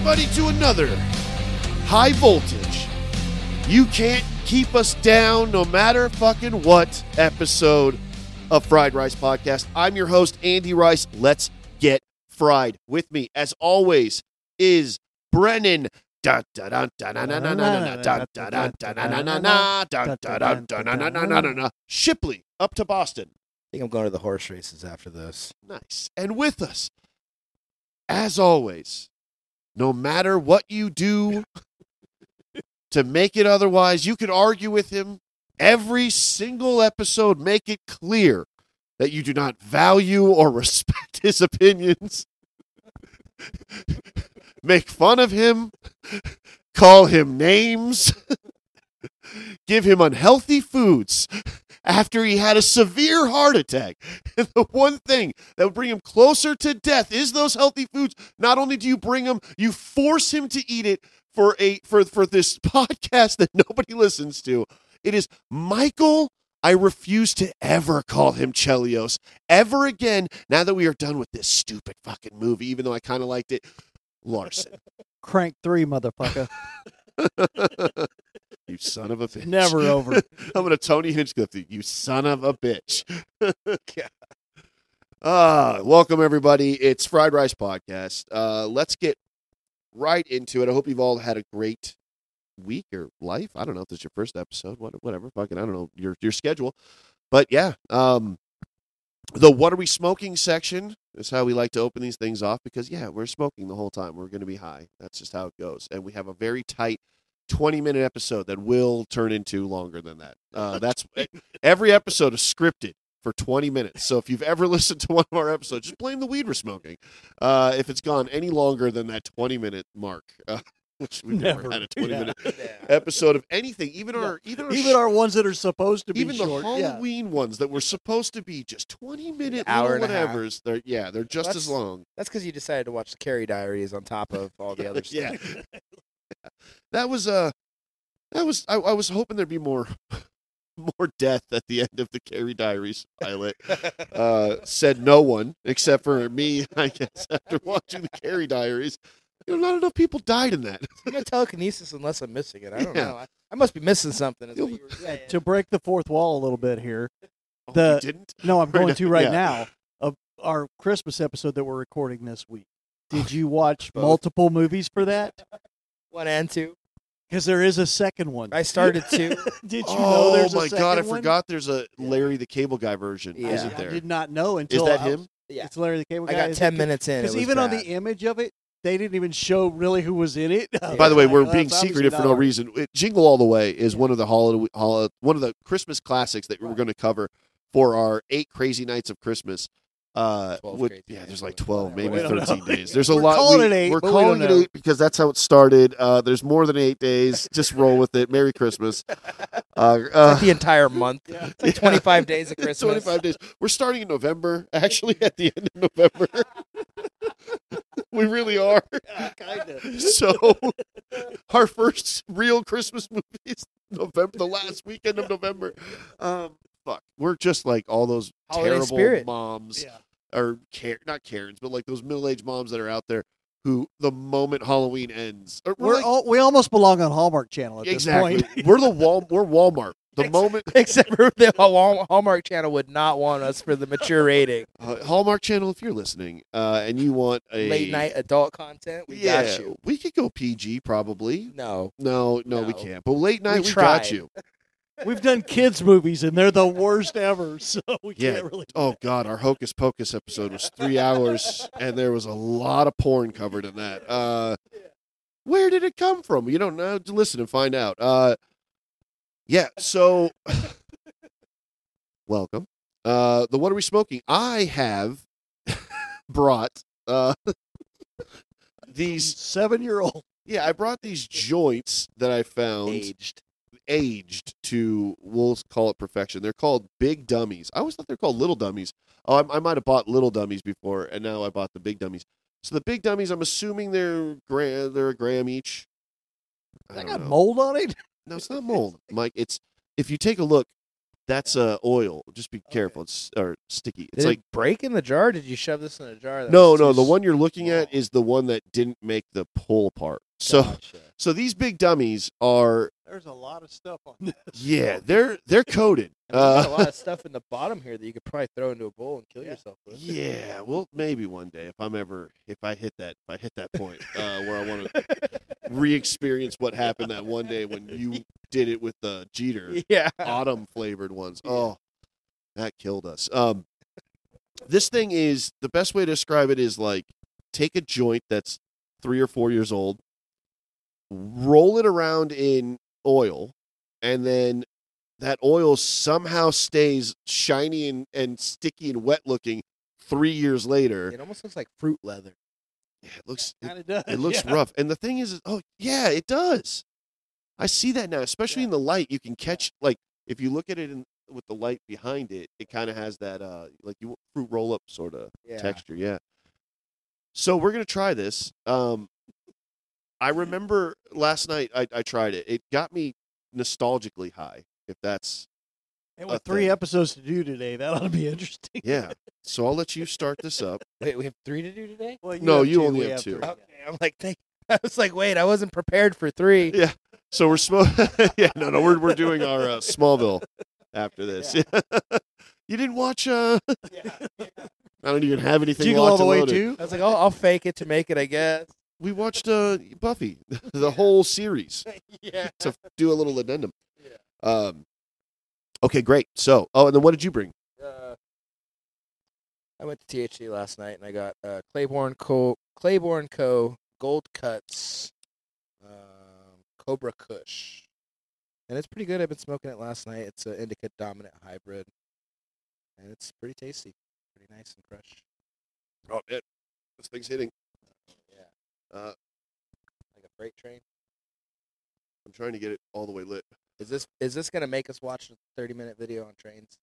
everybody to another high voltage. You can't keep us down no matter fucking what episode of Fried Rice Podcast. I'm your host, Andy Rice. Let's get fried. With me, as always, is Brennan. Shipley, up to Boston. I think I'm going to the horse races after this. Nice. And with us, as always, no matter what you do to make it otherwise, you could argue with him every single episode, make it clear that you do not value or respect his opinions, make fun of him, call him names, give him unhealthy foods after he had a severe heart attack. And the one thing that would bring him closer to death is those healthy foods. Not only do you bring him, you force him to eat it for this podcast that nobody listens to. It is Michael. I refuse to ever call him Chelios ever again now that we are done with this stupid fucking movie, even though I kind of liked it. Larson. Crank 3, motherfucker. You son of a bitch. Never over. I'm going to Tony Hinchcliffe you. You son of a bitch. Welcome, everybody. It's Fried Rice Podcast. Let's get right into it. I hope you've all had a great week or life. I don't know if this is your first episode. Whatever. Fucking, I don't know your schedule. But yeah, the what are we smoking section is how we like to open these things off because, yeah, we're smoking the whole time. We're going to be high. That's just how it goes. And we have a very tight 20-minute episode that will turn into longer than that. That's every episode is scripted for 20 minutes. So if you've ever listened to one of our episodes, just blame the weed we're smoking. If it's gone any longer than that 20-minute mark, which we've never had a 20-minute episode of anything, even our ones that are supposed to be even short. the Halloween ones that were supposed to be just 20-minute Hour little and a half. whatevers. They're just as long. That's because you decided to watch the Carrie Diaries on top of all the other stuff. Yeah. That was I was hoping there'd be more death at the end of the Carrie Diaries pilot. Said no one except for me, I guess, after watching the Carrie Diaries. Not enough people died in that. I'm going to telekinesis unless I'm missing it. I don't know. I must be missing something. Is what you were saying. To break the fourth wall a little bit here. Oh, you didn't? No, I'm going to Yeah. now. Of our Christmas episode that we're recording this week. Did you watch Both. multiple movies for that? 1 and 2. Because there is a second one. I started 2. Did you know there's a Oh my second God! I one? forgot there's a Larry the Cable Guy version. Yeah. Isn't I there? did not know Is until that him? Yeah. It's Larry the Cable Guy. I got 10 minutes in. Because It was even on bad. the image of it, they didn't even show really who was in it. By the way, we're Well, being that's secretive for obviously no not reason. Jingle All the Way is one of the one of the Christmas classics that we're going to cover for our 8 crazy nights of Christmas. 12 crazy there's days, like but 12, maybe We don't 13 know. days. There's a We're lot. calling it 8, We're but we calling don't it know. 8 because that's how it started. There's more than 8 days. Just roll with it. Merry Christmas. Like the entire month. Yeah. It's like 25 days of Christmas. 25 days. We're starting in November. Actually, at the end of November. We really are. Kind of. So, our first real Christmas movie is November, the last weekend of November. Fuck, we're just like all those Holiday terrible spirit. moms, Yeah. or not Karens, but like those middle-aged moms that are out there who, the moment Halloween ends, We almost belong on Hallmark Channel at exactly. this point. We're Walmart. The moment Except for the Hallmark Channel would not want us for the mature rating. Hallmark Channel, if you're listening, and you want a Late night adult content, we got you. we could go PG probably. No. No, we No. can't. But late night, we got tried. you. We've done kids movies and they're the worst ever, so we Yeah. can't really. Oh God, our Hocus Pocus episode was 3 hours, and there was a lot of porn covered in that. Where did it come from? You don't know. Listen and find out. Yeah. So, welcome. The what are we smoking? I have brought these. 7-year-old. Yeah, I brought these joints that I found aged to, we'll call it perfection. They're called Big Dummies. I always thought they're called Little Dummies. Oh, I might have bought Little Dummies before, and now I bought the Big Dummies. So the Big Dummies, I'm assuming they're a gram each. I That don't got know. mold on it? No, it's not mold, Mike. It's, if you take a look, That's oil. Just be careful. It's sticky. It's Did like it break in the jar? Or did you shove this in a jar? That no. was too The one you're looking at small? is the one that didn't make the pull apart. So Gotcha. so these big dummies are There's a lot of stuff on this. yeah they're coated. I mean, there's a lot of stuff in the bottom here that you could probably throw into a bowl and kill yourself with. Yeah, well, maybe one day if I hit that point where I want to re-experience what happened that one day when you did it with the Jeter Yeah. autumn flavored ones. Oh, that killed us. This thing is the best way to describe it is like take a joint that's 3 or 4 years old, roll it around in oil, and then that oil somehow stays shiny and sticky and wet looking 3 years later. It almost looks like fruit leather. Yeah, it looks Kind of does. it looks yeah. rough. And the thing is, oh yeah, it does. I see that now, especially in the light. You can catch like if you look at it with the light behind it, it kind of has that like fruit roll up sort of Yeah. texture. Yeah. So we're gonna try this. I remember last night I tried it. It got me nostalgically high. If that's And a with 3 thing. episodes to do today, that ought to be interesting. yeah. So I'll let you start this up. Wait, we have 3 to do today? Well, No, have you 2, only we have 2. 3. Okay, I'm like, I was like, wait, I wasn't prepared for 3. Yeah. So we're yeah, no, we're doing our Smallville after this. you didn't watch I don't even have anything Did you go locked all the and way loaded. too? I was like, I'll fake it to make it, I guess. We watched Buffy, the whole series, Yeah. to do a little addendum. Okay, great. So, and then what did you bring? I went to THC last night and I got Claiborne Co. Gold Cuts Cobra Kush. And it's pretty good. I've been smoking it last night. It's an indica dominant hybrid. And it's pretty tasty. Pretty nice and fresh. Oh, man, this thing's hitting. Yeah. Uh, Like a freight train. I'm trying to get it all the way lit. Is this gonna make us watch a 30-minute video on trains?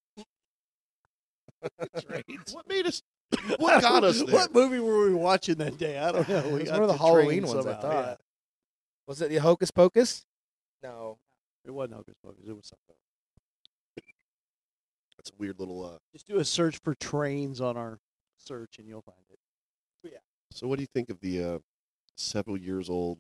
What made us? What got us there? What movie were we watching that day? I don't know. It We was got one of the to Halloween train ones, I somehow, thought. yeah. Was it the Hocus Pocus? No. It wasn't Hocus Pocus. It was something. That's a weird little. Just do a search for trains on our search, and you'll find it. So, what do you think of the several years old?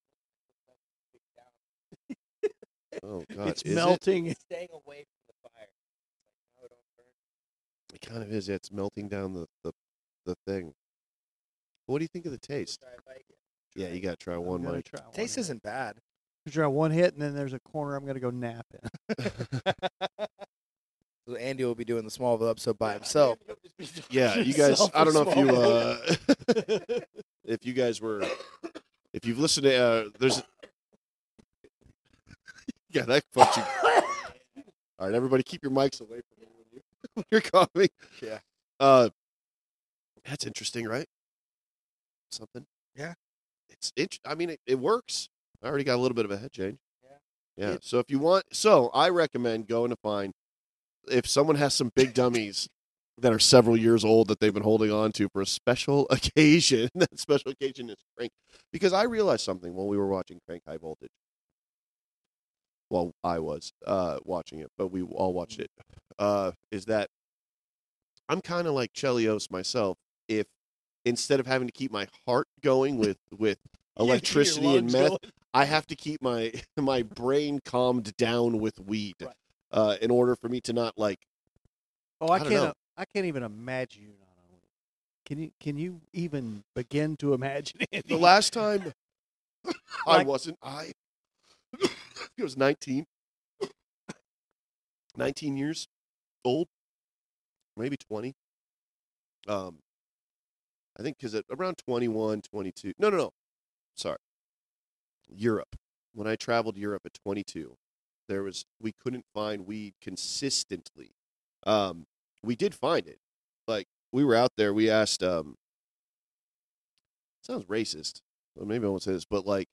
Oh God, It's is it? melting. It's staying away from the fire. No, don't burn. It kind of is. Yeah, it's melting down the thing. What do you think of the taste? Try a bite. Yeah, you gotta try one, I'm gonna Mike. try one Taste hit. isn't bad. Try one hit, and then there's a corner I'm going to go nap in. So Andy will be doing the Smallville episode by himself. Yeah, you guys. I don't know if you if you guys were if you've listened to there's yeah that fucked you. All right, everybody, keep your mics away from me when you're coughing. Yeah. That's interesting, right? Something. Yeah. I mean, it works. I already got a little bit of a head change. Yeah. Yeah. So if you want, I recommend going to find if someone has some big dummies that are several years old that they've been holding on to for a special occasion. That special occasion is Crank. Because I realized something when we were watching Crank High Voltage. Well, I was watching it, but we all watched it. Is that I'm kind of like Chelios myself. If instead of having to keep my heart going with electricity and meth, I have to keep my brain calmed down with weed in order for me to not like. Oh, I don't know. I can't even imagine you not on weed. Can you even begin to imagine it? The last time I Like- wasn't, it was 19. 19 years old, maybe 20. I think because around 21, 22. No. Sorry. Europe. When I traveled Europe at 22, we couldn't find weed consistently. We did find it. Like we were out there, we asked sounds racist. Well, maybe I won't say this, but like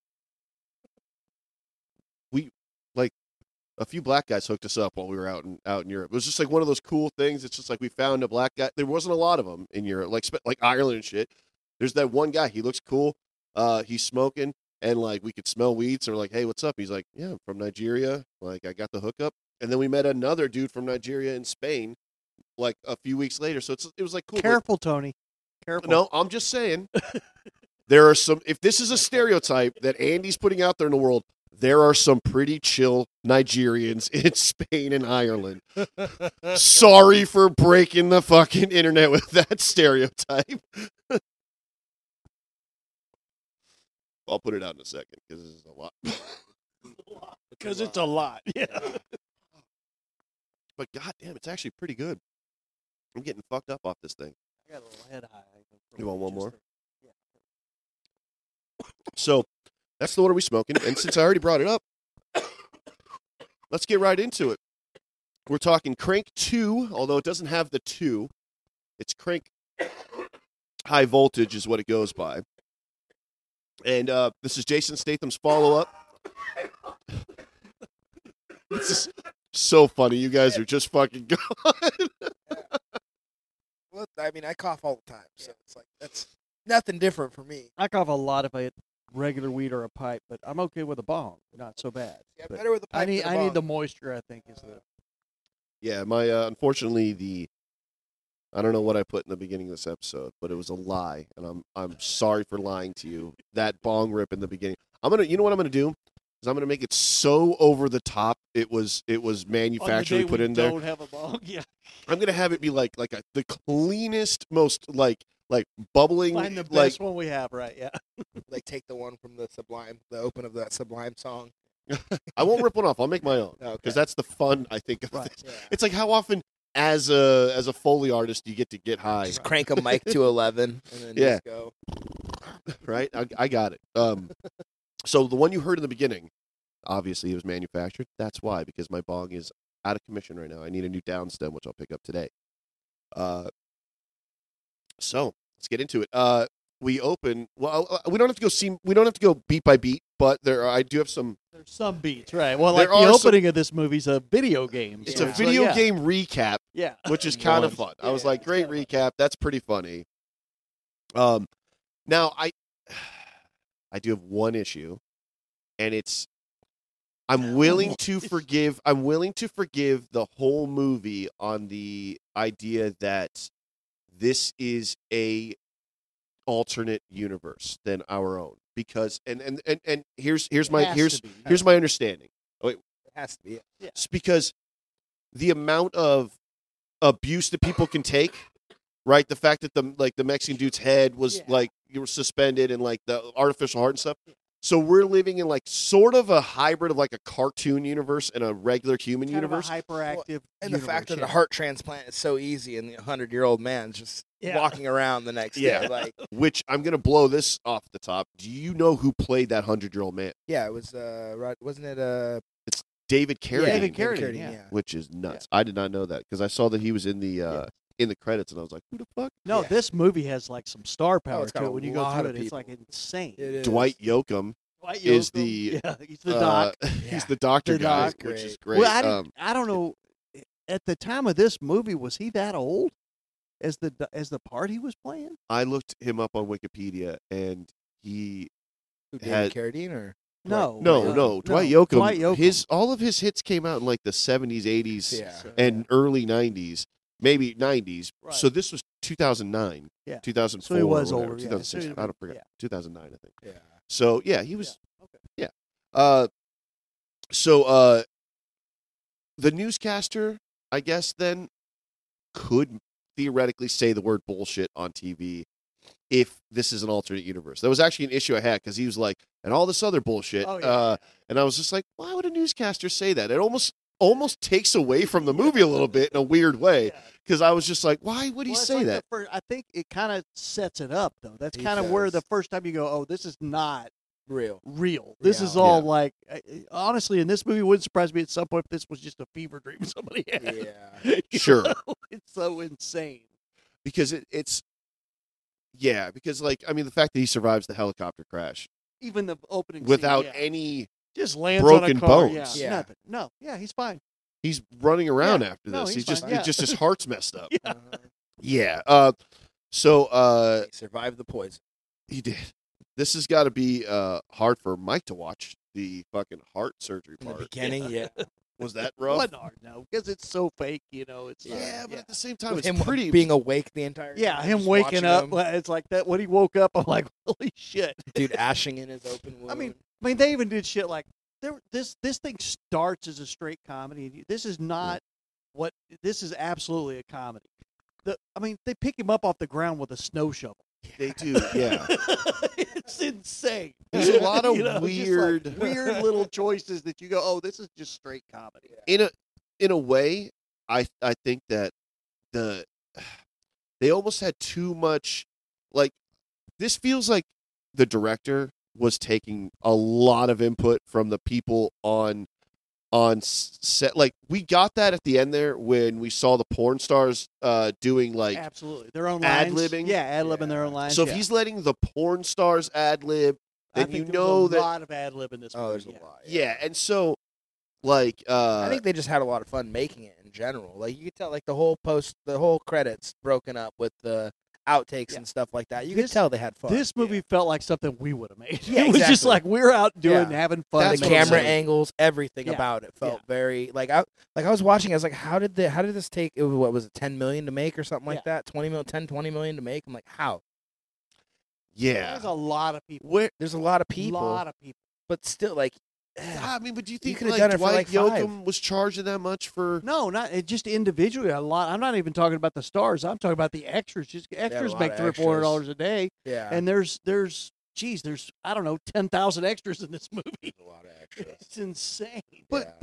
a few black guys hooked us up while we were out in Europe. It was just like one of those cool things. It's just like we found a black guy. There wasn't a lot of them in Europe, like Ireland and shit. There's that one guy. He looks cool. He's smoking, and like we could smell weed. So we're like, hey, what's up? He's like, yeah, I'm from Nigeria. Like I got the hookup. And then we met another dude from Nigeria in Spain, like a few weeks later. So it was like cool. Careful, Tony. Careful. No, I'm just saying. There are some. If this is a stereotype that Andy's putting out there in the world, there are some pretty chill Nigerians in Spain and Ireland. Sorry for breaking the fucking internet with that stereotype. I'll put it out in a second because this is a lot. Because it's a lot. Yeah. But goddamn, it's actually pretty good. I'm getting fucked up off this thing. I got a little head high. You want one more? So that's the one we're smoking. And since I already brought it up, let's get right into it. We're talking Crank 2, although it doesn't have the 2. It's Crank High Voltage is what it goes by. And this is Jason Statham's follow-up. This is so funny. You guys are just fucking going. Well, I mean, I cough all the time, so it's like that's nothing different for me. I cough a lot if I hit regular weed or a pipe, but I'm okay with a bong. Not so bad. Yeah, But better with the pipe. I need the moisture, I think, is the... Yeah, my unfortunately I don't know what I put in the beginning of this episode, but it was a lie, and I'm sorry for lying to you. That bong rip in the beginning. You know what I'm gonna do? Is I'm gonna make it so over the top. It was manufacturally put in there. Don't have a bong. Yeah. I'm gonna have it be like the cleanest, most like bubbling. Find the like best one we have, right? Yeah. Like take the one from the Sublime, the open of that Sublime song. I won't rip one off. I'll make my own because Okay. that's the fun I think of Right. this. Yeah. It's like how often as a Foley artist you get high, Just crank a mic to 11 and then Yeah. just go. right? I got it. So the one you heard in the beginning, obviously it was manufactured. That's why, because my bong is out of commission right now. I need a new down stem, which I'll pick up today. So let's get into it. We open. Well, we don't have to go beat by beat, but I do have some. There's some beats, right? Well, like There the are some- opening of this movie's a video game. It's so a video yeah. game recap, Yeah. which is kind of One. fun. I was Yeah, like, it's great kinda fun. recap. That's pretty funny. Now I do have one issue, and it's I'm willing to forgive the whole movie on the idea that this is a alternate universe than our own, because and here's my understanding. It has to be. It's because the amount of abuse that people can take, right? The fact that the Mexican dude's head was Yeah. like you were suspended and like the artificial heart and stuff. So we're living in like sort of a hybrid of like a cartoon universe and a regular human Kind universe. of a hyperactive And the fact that universe, a heart transplant is so easy and the 100-year-old man's just Yeah. walking around the next Yeah. day. Like, Which I'm gonna blow this off the top. Do you know who played that 100-year-old man? yeah, it was, wasn't it, David Carradine. David Carradine, yeah. Which is nuts. I did not know that because I saw that he was in the credits and I was like, who the fuck? No, Yeah. this movie has like some star power it's got to a it when you go lot through of it. It's like people. insane. it is. Dwight Yoakam Dwight is Yoakam, the yeah, he's the doc. He's the doctor The guy, doc. which is Great. great. Well, I don't know. At the time of this movie, was he that old as the part he was playing? I looked him up on Wikipedia, and he Who, had- David Carradine or? No, no, Dwight Yoakam. Dwight Yoakam. All of his hits came out in like the 70s, 80s, Yeah. and early 90s, maybe 90s. Right. So this was 2009, Yeah. 2004, So he was or whatever, older, yeah. 2006. So he- I don't forget. yeah. 2009, I think. Yeah. So yeah, he was. Okay. Yeah. The newscaster, I guess, then could theoretically say the word bullshit on TV if this is an alternate universe. That was actually an issue I had because he was like, and all this other bullshit. Oh, yeah. And I was just like, why would a newscaster say that? It almost takes away from the movie a little bit in a weird way Yeah. because I was just like, why would he Well, it's say like that? I think it kind of sets it up, though. That's He kind of where does. the first time you go, oh, this is not Real. real. This is Reality. all Yeah. like, honestly, in this movie, it wouldn't surprise me at some point if this was just a fever dream somebody had. Yeah. You Sure. know? It's so insane. Because it's, yeah, because like, I mean, the fact that he survives the helicopter crash Even the opening without scene, yeah. any, just lands broken on a car. bones. Yeah, Yeah. nothing. No, yeah, he's fine. he's running around Yeah. after No, this. he's He's just, fine. Yeah. just his heart's messed up. Yeah. Uh-huh. Yeah. So He survived the poison. he did. this has got to be hard for Mike to watch. The fucking heart surgery In the part. beginning, yeah. Was that rough? Wasn't hard, no, because it's so fake. It's Yeah, not, but at the same time, With it's him pretty. being awake the entire yeah, time. him just waking watching up. him. It's like that when he woke up. I'm like, holy shit. Dude ashing in his open wound. I mean, they even did shit like this thing starts as a straight comedy. This is not what this is. Absolutely a comedy. They pick him up off the ground with a snow shovel. They do, yeah. It's insane. There's a lot of just like weird- weird little choices that you go, oh, this is just straight comedy. In a way, I think that they almost had too much. Like, this feels like the director was taking a lot of input from the people on set. Like, we got that at the end there when we saw the porn stars doing like Absolutely, their own lines. ad-libbing. Yeah, ad-libbing their own lines. So if yeah. he's letting the porn stars ad lib, I then you think know there's a that lot of ad lib in this. oh, there's movie, a lot. yeah. And so like I think they just had a lot of fun making it in general. Like you could tell, like the whole credits broken up with the outtakes Yeah. and stuff like that. You could tell they had fun. This movie felt like something we would have made. Yeah, it was just exactly. like we're out doing, Yeah. having fun. That's the what I'm camera saying. angles, everything Yeah. about it felt Yeah. very like I was watching. I was like, how did this take? What was it, 10 million to make or something like that? 20 million to make. I'm like, how? yeah. There's a lot of people. Where There's a lot of people, lot of people. but still, like, I mean, but do you think could've like done it for, Dwight like, Yoakam was charging that much for? No, not just individually. A lot. I'm not even talking about the stars. I'm talking about the extras. Just extras lot make of $300-$400 a day, yeah, and there's I don't know 10,000 extras in this movie. a lot of extras. It's insane. But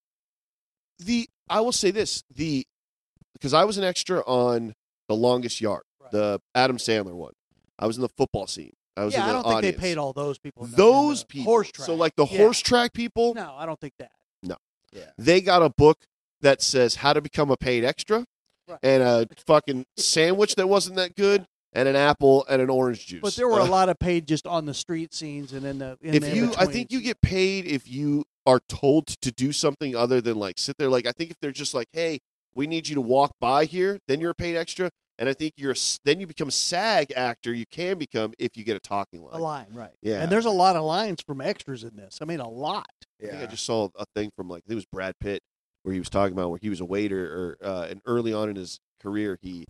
I will say this because I was an extra on The Longest Yard, Right. the Adam Sandler one. I was in the football scene. I was in Yeah, the I don't think audience. they paid all those people. enough. Those And the people. Horse track. So like the Yeah. horse track people, No, I don't think that. Yeah, they got a book that says how to become a paid extra, Right. and a fucking sandwich that wasn't that good, and an apple and an orange juice. But there were a lot of paid just on the street scenes and in the. In If the you, I in-betweens. think you get paid if you are told to do something other than like sit there. Like I think if they're just like, hey, we need you to walk by here, then you're a paid extra. And I think then you become a SAG actor. You can become if you get a talking line. a line, right? Yeah. And there's a lot of lines from extras in this. I mean, a lot. I think I yeah. just saw a thing from like it was Brad Pitt where he was talking about where he was a waiter or and early on in his career he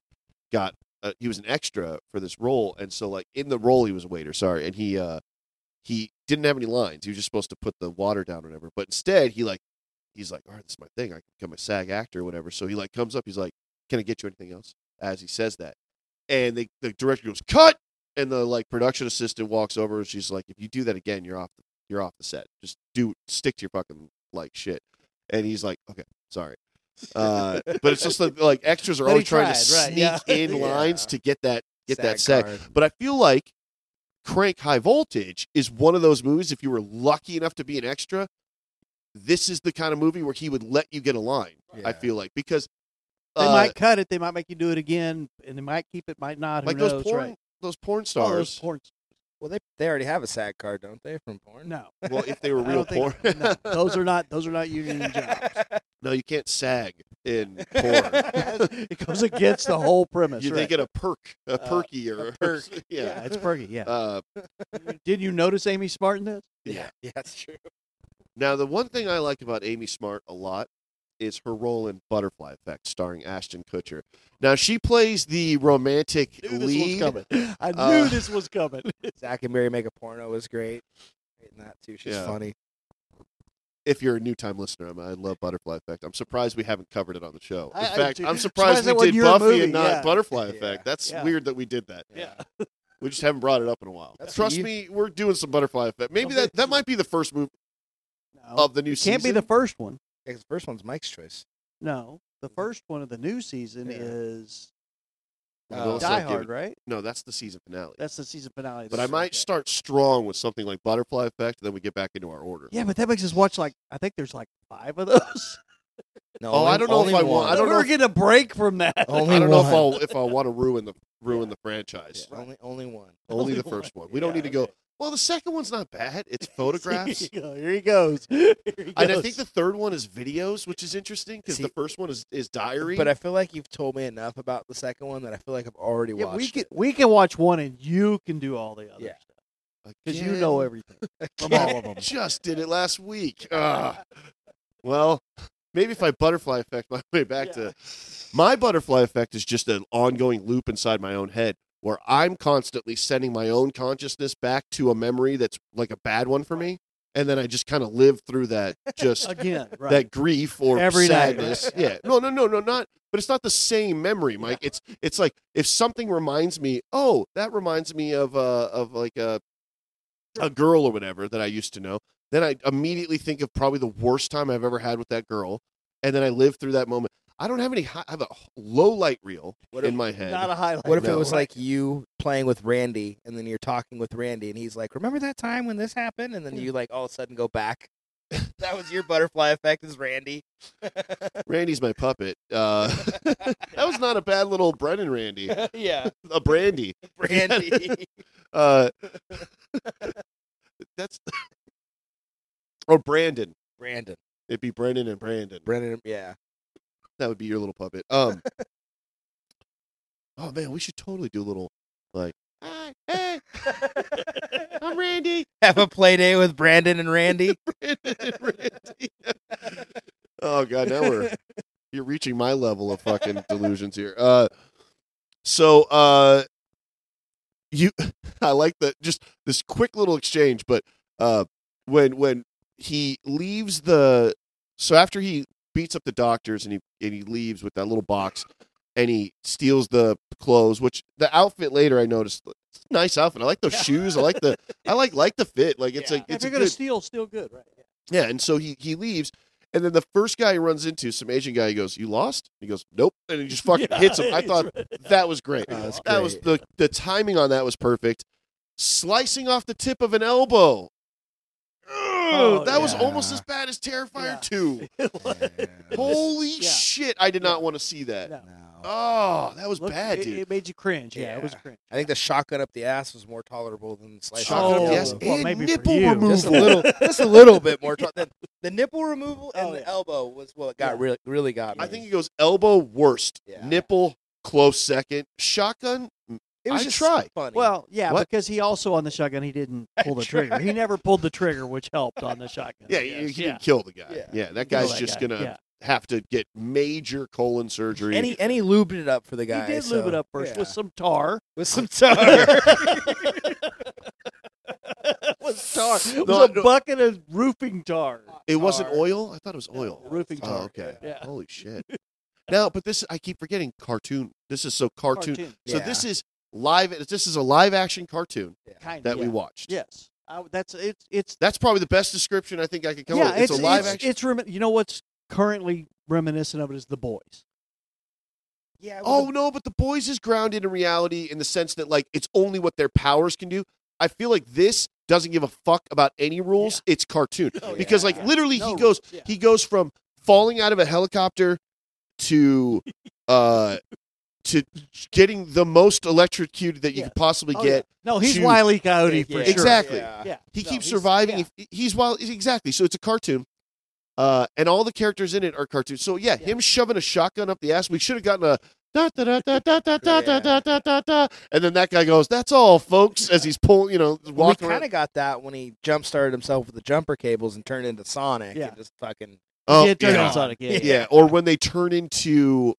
was an extra for this role, and so like in the role he was a waiter. Sorry, and he didn't have any lines. He was just supposed to put the water down or whatever. But instead he's like, all right, this is my thing. I can become a SAG actor or whatever. So he like comes up. He's like, can I get you anything else? As he says that, and the director goes cut, and the like production assistant walks over and she's like, if you do that again, you're off the set. Just stick to your fucking like shit. And he's like, okay, sorry. But it's just like extras are But he always trying to tried, right, sneak yeah. in lines Yeah. to get that SAG SAG. card. But I feel like Crank High Voltage is one of those movies. If you were lucky enough to be an extra, this is the kind of movie where he would let you get a line. I Yeah. feel like because They might cut it. They might make you do it again, and they might keep it. Might not. Who like knows? those porn right? those porn Oh, stars. those porn. Well, they already have a SAG card, don't they, from porn? No, Well, if they were I real don't think- porn, no, those are not. Those are not union jobs. no, you can't SAG in porn. It goes against the whole premise. They right. get a perky or a perk. yeah, yeah. it's perky. Yeah. Uh, Did you notice Amy Smart in this? yeah. Yeah, that's true. Now, the one thing I like about Amy Smart a lot is her role in Butterfly Effect, starring Ashton Kutcher. Now, she plays the romantic I knew this lead. was coming. I knew Uh, this was coming. Zach and Mary Make a Porno was great. Great in that too. She's Yeah. funny. If you're a new time listener, I love Butterfly Effect. I'm surprised we haven't covered it on the show. In I do fact, too. I'm Surprised surprised that we wasn't did your Buffy movie, and not yeah. Butterfly Yeah. Effect. That's Yeah. weird that we did that. Yeah. We just haven't brought it up in a while. That's Trust you- me, we're doing some Butterfly Effect. Maybe Okay. that might be the first move No, of the new season. can't be the first one. Yeah, 'cause the first one's Mike's choice. No, the first one of the new season Yeah. is Well, let's Die not give Hard, it- right? No, that's the season finale. That's the season finale. But I might start strong with something like Butterfly Effect, and then we get back into our order. Yeah, but that makes us watch I think there's 5 of those. No, Oh, I don't know if only I one. want- I don't know We're if- getting a break from that. Only I don't know one. if I want to ruin the franchise. Yeah, only one. Only the Only first one. one. We don't Yeah, need to go. okay. Well, the second one's not bad. It's photographs. Here he goes. Here he And I goes. think the third one is videos, which is interesting because See- the first one is diary. But I feel like you've told me enough about the second one that I feel like I've already yeah, watched we can it. we can watch one and you can do all the other Yeah. stuff. because you know everything from all of them. Just did it last week. Well, maybe if I butterfly effect my way back to my butterfly effect is just an ongoing loop inside my own head where I'm constantly sending my own consciousness back to a memory that's like a bad one for me. And then I just kind of live through that, just Again, right? that grief or Every night. sadness. Yeah, no, not. But it's not the same memory, Mike. It's like if something reminds me, oh, that reminds me of like a girl or whatever that I used to know. Then I immediately think of probably the worst time I've ever had with that girl, and then I live through that moment. I don't have any. I have a low light reel in my head. Not a highlight. What if it No. was like you playing with Randy, and then you're talking with Randy, and he's like, "Remember that time when this happened?" And then you like all of a sudden go back. That was your butterfly effect, is Randy. Randy's my puppet. That was not a bad little Brennan Randy. Yeah, A Brandy. Randy. That's or Brandon. Brandon. It'd be Brendan and Brandon. Brendan. Yeah. That would be your little puppet. Oh man, we should totally do a little like, hey, I'm Randy. Have a play day with Brandon and Randy. Brandon and Randy. Oh god, now you're reaching my level of fucking delusions here. I like just this quick little exchange, but when he leaves so after he beats up the doctors and he leaves with that little box and he steals the clothes, which the outfit later I noticed it's a nice outfit. I like those shoes. I like the fit. Like it's like If it's you're a gonna good, steal good, right? yeah. And so he leaves. And then the first guy he runs into, some Asian guy, he goes, "You lost?" He goes, "Nope." And he just fucking hits him. I thought that was great. That's That was the timing on that was perfect. Slicing off the tip of an elbow. That was almost as bad as Terrifier 2. Holy shit. I did not want to see that. No. Oh, that was bad, it, dude. it made you cringe. Yeah, it was cringe. I think the shotgun up the ass was more tolerable than slicing. Shotgun up the ass well, and maybe for nipple you. removal. Just a little bit more. The nipple removal and Oh, the yeah. elbow was what got really got me. I think he goes elbow worst. Yeah. Nipple close second. Shotgun, it was I just try. funny. Well, yeah, What? because he also on the shotgun he didn't pull the trigger. He never pulled the trigger, which helped on the shotgun. Yeah, I he guess. didn't kill the guy. Yeah. Yeah, that Kill guy's that just guy. going to Yeah. have to get major colon surgery. and he lubed it up for the guy. He did lube it up first with some tar. with some tar. With tar. It No, was a no. bucket of roofing tar. It wasn't tar. oil? I thought it was oil. Roofing tar. Oh, okay. Yeah. Holy shit. Now, but this, I keep forgetting cartoon. This is so cartoon. So Yeah. this is a live action cartoon Kind that of, we yeah. watched. Yes. It's That's probably the best description I think I could come yeah, up with. It's a live action. It's you know what's currently reminiscent of it is The Boys. Yeah. Oh no, but The Boys is grounded in reality in the sense that like it's only what their powers can do. I feel like this doesn't give a fuck about any rules. It's cartoon. Oh, Because like yeah. literally No he goes rules, yeah. he goes from falling out of a helicopter to getting the most electrocuted that you Yeah. could possibly Oh, get. yeah. No, he's to- Wile E. Coyote for Yeah. sure. Exactly. Yeah. He No, keeps he's- surviving. yeah. He's wild. Exactly. So it's a cartoon. And all the characters in it are cartoons. So yeah, him shoving a shotgun up the ass. We should have gotten a da da da da da da da da da da da da. And then that guy goes, "That's all, folks," as he's pulling, we walking kind around. of got that when he jump started himself with the jumper cables and turned into Sonic. Yeah. And just fucking. Oh, Yeah, turn yeah. on Sonic. Yeah. Yeah, or when they turn into.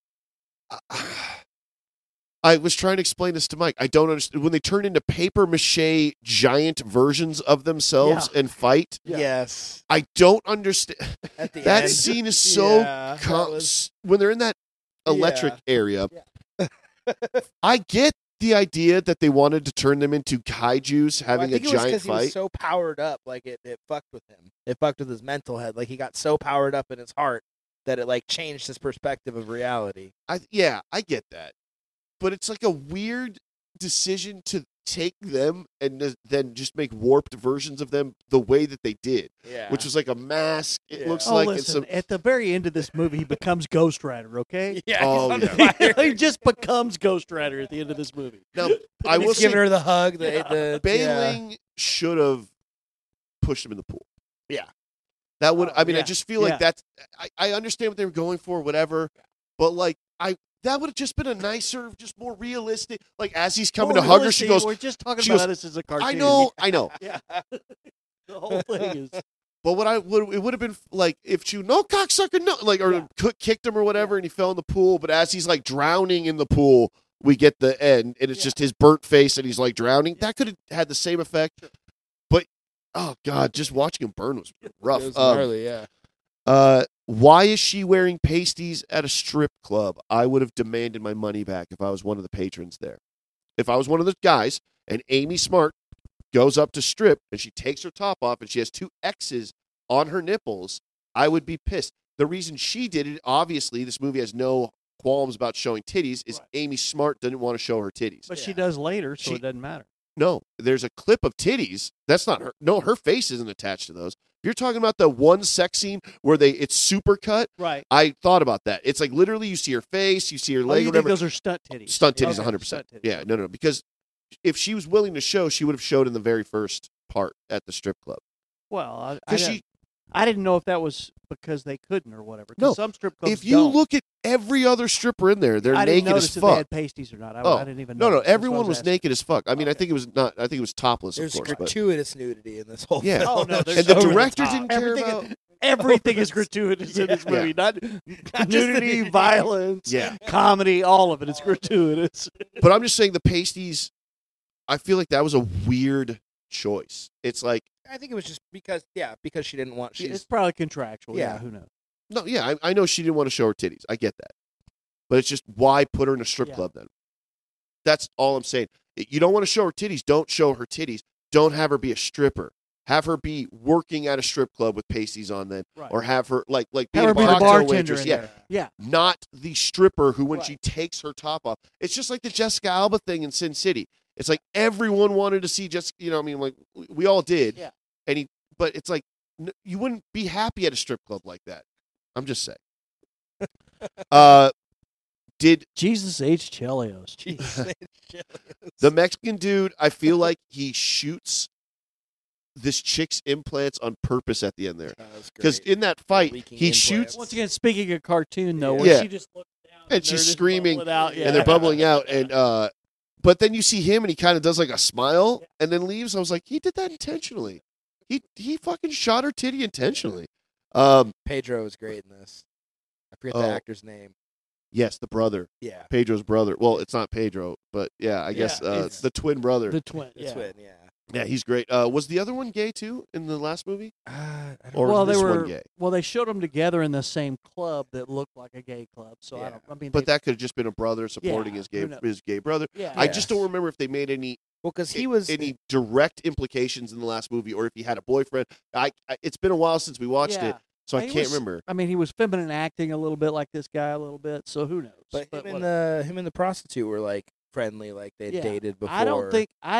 I was trying to explain this to Mike. I don't understand when they turn into paper mache giant versions of themselves and fight. Yeah. Yes. I don't understand. At the That end. scene is so Yeah, that was- when they're in that electric area. I get the idea that they wanted to turn them into kaijus having Well, I think a it was giant 'cause he was fight. so powered up, like it fucked with him. It fucked with his mental head. Like he got so powered up in his heart that it like changed his perspective of reality. I get that, but it's like a weird decision to take them and then just make warped versions of them the way that they did, Yeah. which was like a mask. It Yeah. looks Oh, like listen, it's at the very end of this movie, he becomes Ghost Rider, okay? yeah. Oh, he's on yeah. fire. he just becomes Ghost Rider at the end of this movie. now. I will He's say giving her the hug. The Bailing should have pushed him in the pool. Yeah. That would. I mean, I yeah, just feel like yeah. that's. I understand what they were going for, whatever, but like that would have just been a nicer, just more realistic. Like as he's coming More to hug her, she realistic, goes, We're just talking she about goes, this as a cartoon. I know. Yeah. The whole thing is. But it would have been like if she no cocksucker no like or Yeah. kicked him or whatever and he fell in the pool. But as he's like drowning in the pool, we get the end and it's Yeah. just his burnt face and he's like drowning. That could have had the same effect. But oh god, just watching him burn was rough. It was gnarly, yeah. Why is she wearing pasties at a strip club? I would have demanded my money back if I was one of the patrons there. If I was one of the guys and Amy Smart goes up to strip and she takes her top off and she has 2 X's on her nipples, I would be pissed. The reason she did it, obviously, this movie has no qualms about showing titties, is Right. Amy Smart didn't want to show her titties. But she Yeah. does later, so She- it doesn't matter. No, there's a clip of titties. That's not her. No, her face isn't attached to those. You're talking about the one sex scene where it's super cut. Right. I thought about that. It's like literally you see her face, you see her Oh, leg, you or think whatever. those are stunt titties? Stunt titties, Okay, 100%. stunt titties. Yeah, no, because if she was willing to show, she would have showed in the very first part at the strip club. Well, I Because didn't, I didn't know if that was because they couldn't or whatever. 'Cause No, some strip clubs if you don't. look at every other stripper in there, they're I didn't naked notice as if they fuck. had pasties or not. Oh, I didn't even No, know. no, everyone was asking. naked as fuck. I mean, I Okay. think it was not. I think it was topless, There's of course. But, gratuitous nudity in this whole Yeah. film. Oh, no, That's there's and the over the director top. didn't care Everything about. Everything is gratuitous in this Yeah. movie. Not just the nudity, nudity. violence, Yeah. comedy, all of it is gratuitous. But I'm just saying the pasties. I feel like that was a weird choice. It's like I think it was just because she didn't want. It's She's probably contractual. Yeah, Yeah. who knows? no, yeah, I know she didn't want to show her titties. I get that, but it's just why put her in a strip Yeah. club then? That's all I'm saying. You don't want to show her titties. Don't show her titties. Don't have her be a stripper. Have her be working at a strip club with pasties on then, Right. or have her like Have being her a be the cocktail bartender waitress. in Yeah, there. Yeah. not the stripper who, when Right. she takes her top off, it's just like the Jessica Alba thing in Sin City. It's like everyone wanted to see Jessica. You know, what I mean, like we all did. Yeah. But it's like you wouldn't be happy at a strip club like that. I'm just saying. Did Jesus H. Chelios. Jesus. the Mexican dude? I feel like he shoots this chick's implants on purpose at the end there, because in that fight Leaking he implants. shoots Once again, speaking of cartoon, though, where Yeah. she just looks down And they're she's just screaming, bubbling out. Yeah. and they're bubbling out, and but then you see him and he kind of does like a smile and then leaves. I was like, he did that intentionally. He fucking shot her titty intentionally. Pedro is great in this. I forget Oh. the actor's name. Yes, the brother, Yeah, Pedro's brother. Well, it's not Pedro, but yeah, I guess it's- the twin brother. The twin. the Yeah. twin. Yeah. Yeah, he's great. Was the other one gay too in the last movie, I don't or Well, was they this were. one gay? Well, they showed them together in the same club that looked like a gay club. So I Yeah. don't. I mean, But that could have just been a brother supporting Yeah, his who knows? gay brother. Yeah. I just don't Yes. remember if they made any Well, because he was any direct implications in the last movie, or if he had a boyfriend. It's been a while since we watched Yeah. it, so I He can't was- remember. I mean, he was feminine acting a little bit like this guy a little bit. So who knows? But what- him and the prostitute were like friendly, like they Yeah. dated before. I don't think. I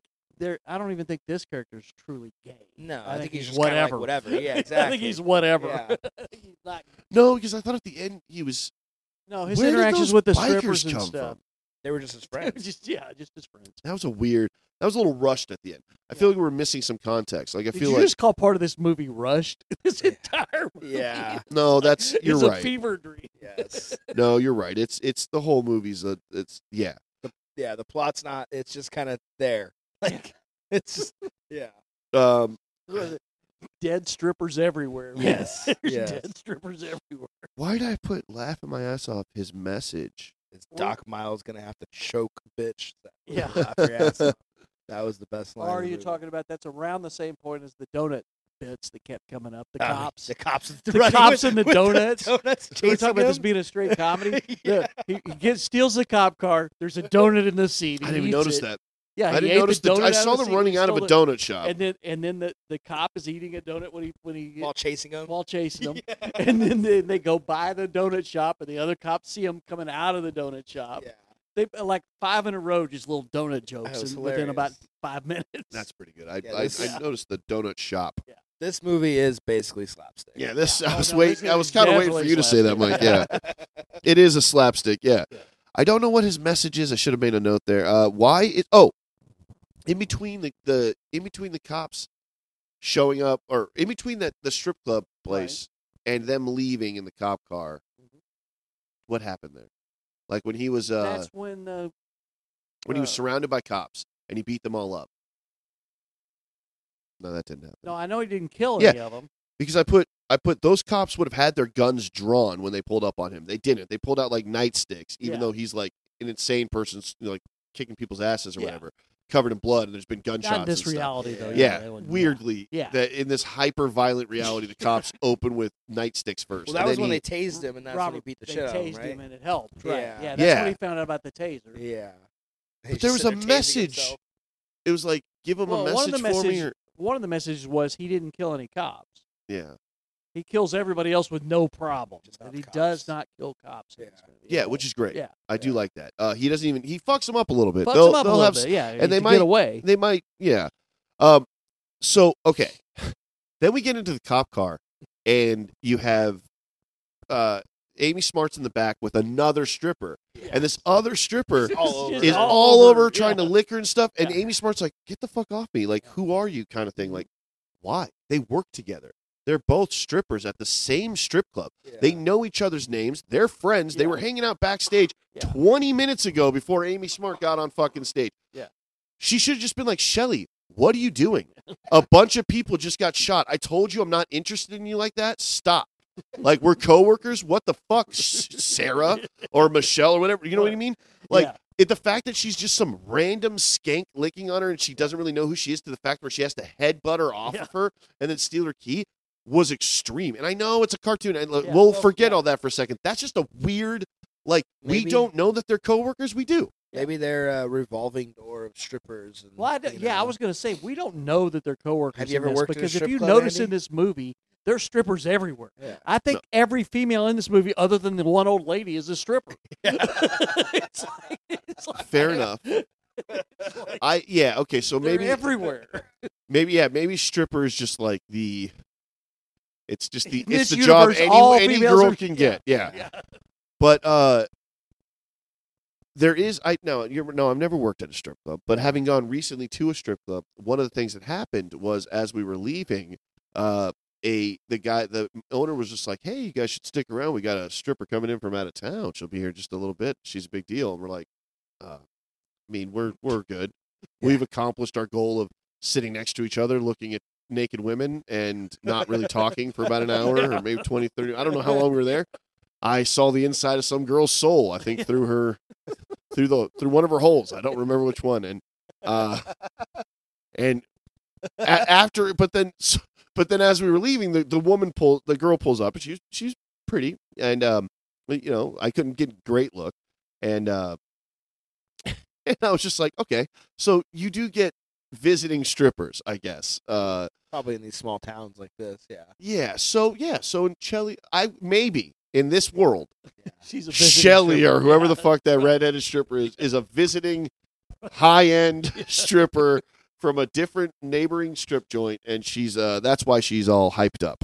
don't even think this character is truly gay. No, I I, think think he's he's just kinda whatever. Like whatever. Yeah, I exactly. think he's whatever. Yeah. He's not. No, because I thought at the end he was. No, his Where did interactions those with the bikers strippers and come stuff. from? They were just his friends. just his friends. That was a weird. That was a little rushed at the end. I feel like we were missing some context. Like I Did feel you like just call part of this movie rushed? This entire movie. Yeah. no, that's you're it's right. a fever dream. Yes. No, you're right. It's the whole movie's yeah. Yeah. The plot's not. It's just kind of there. Like it's just. Yeah. Um, What is it? Dead strippers everywhere. man. Yes, There's yes. dead strippers everywhere. why did I put laughing my ass off his message? Is Doc Miles gonna have to choke a bitch? Yeah. Laugh your ass off. That was the best line. Or of are the you movie. talking about that's around the same point as the donut bits that kept coming up? The Oh, cops. The cops. The running cops with- and the with donuts. donuts We're chasing talking about this him. being a straight comedy. Yeah. He steals the cop car. There's a donut in the seat. I He didn't even eats notice it. that. Yeah, I he didn't ate notice the donut I out saw of the them seat, running he out of a stole it, donut shop. and then the cop is eating a donut when he While chasing him. while chasing him. Yeah. And then they go by the donut shop, and the other cops see him coming out of the donut shop. Yeah. They like 5 in a row, just little donut That jokes, was and within about hilarious. 5 minutes. That's pretty good. I Yeah, this- I noticed the donut shop. This movie is basically slapstick. Yeah, this Yeah. I was Oh, no, waiting. this I was kind of waiting for definitely you to say that, Mike. Yeah, it is a slapstick. Yeah. I don't know what his message is. I should have made a note there. Why? In between the cops showing up, or in between the strip club place and them leaving in the cop car. Mhm. What happened there? Like when he was That's when when he was surrounded by cops and he beat them all up. No, that didn't happen. No, I know he didn't kill Yeah. any of them. Because I put those cops would have had their guns drawn when they pulled up on him. They didn't. They pulled out like nightsticks, even Yeah. though he's like an insane person, like kicking people's asses or Yeah. whatever, covered in blood, and there's been gunshots. Not in this and stuff. reality, though. Yeah, they wouldn't- weirdly, Yeah. that in this hyper violent reality, the cops open with nightsticks first. Well, that and was then when he- they tased him, and that's when he beat the they shit out of him, tased right? him and it helped. Right? Yeah. Yeah, that's Yeah. when he found out about the taser. Yeah. But there was a message. It was like, give him Well, a one of message the for me. Or, One of the messages was he didn't kill any cops. yeah, He kills everybody else with no problem. Just not But he cops. does not kill cops. in Yeah. this movie. yeah, which is great. Yeah. I do like that. He doesn't even. He fucks them up a little bit. Fucks They'll- him up a they'll little have bit. Yeah, and they to might get away. They might, yeah. So okay, then we get into the cop car, and you have Amy Smart's in the back with another stripper, and this other stripper Just is all over yeah. trying to lick her and stuff. And Yeah. Amy Smart's like, "Get the fuck off me! Like, who are you?" Kind of thing. Like, why? They work together. They're both strippers at the same strip club. Yeah. They know each other's names. They're friends. They Yeah. were hanging out backstage Yeah. 20 minutes ago before Amy Smart got on fucking stage. Yeah. She should have just been like, Shelly, what are you doing? A bunch of people just got shot. I told you I'm not interested in you like that. Stop. Like, we're coworkers. What the fuck, Sarah or Michelle or whatever? You know what I mean? Like, Yeah. the fact that she's just some random skank licking on her and she doesn't really know who she is, to the fact where she has to headbutt her off Yeah. of her and then steal her key, was extreme. And I know it's a cartoon, and Yeah, we'll well, forget yeah. all that for a second. That's just a weird, like, we Maybe- don't know that they're coworkers. We do. Maybe they're a revolving door of strippers. And, Well, I know. was going to say we don't know that they're coworkers. Have you in ever this, worked at a because if strip you club, notice Andy? in this movie, there's strippers everywhere. Yeah. I think every female in this movie, other than the one old lady, is a stripper. it's like, Fair enough. Okay, so they're maybe everywhere. maybe stripper is just like the. It's just the In this it's the job universe, all any females girl are- can get. Yeah. Yeah. But there is I've never worked at a strip club, but having gone recently to a strip club, one of the things that happened was as we were leaving, the owner was just like, "Hey, you guys should stick around. We got a stripper coming in from out of town. She'll be here just a little bit. She's a big deal." And we're like, I mean, we're good. We've accomplished our goal of sitting next to each other, looking at naked women and not really talking for about an hour or maybe 20, 30. I don't know how long we were there. I saw the inside of some girl's soul, I think through one of her holes. I don't remember which one. And after, but then as we were leaving, the girl pulls up, and she's pretty, and I couldn't get a great look, and and I was just like, okay, so you do get visiting strippers, I guess. Probably in these small towns like this. Yeah. Yeah. So in Shelly, maybe in this world, She's a visiting Shelly stripper. or whoever Yeah. the fuck that redheaded stripper is a visiting high-end stripper from a different neighboring strip joint, and she's that's why she's all hyped up.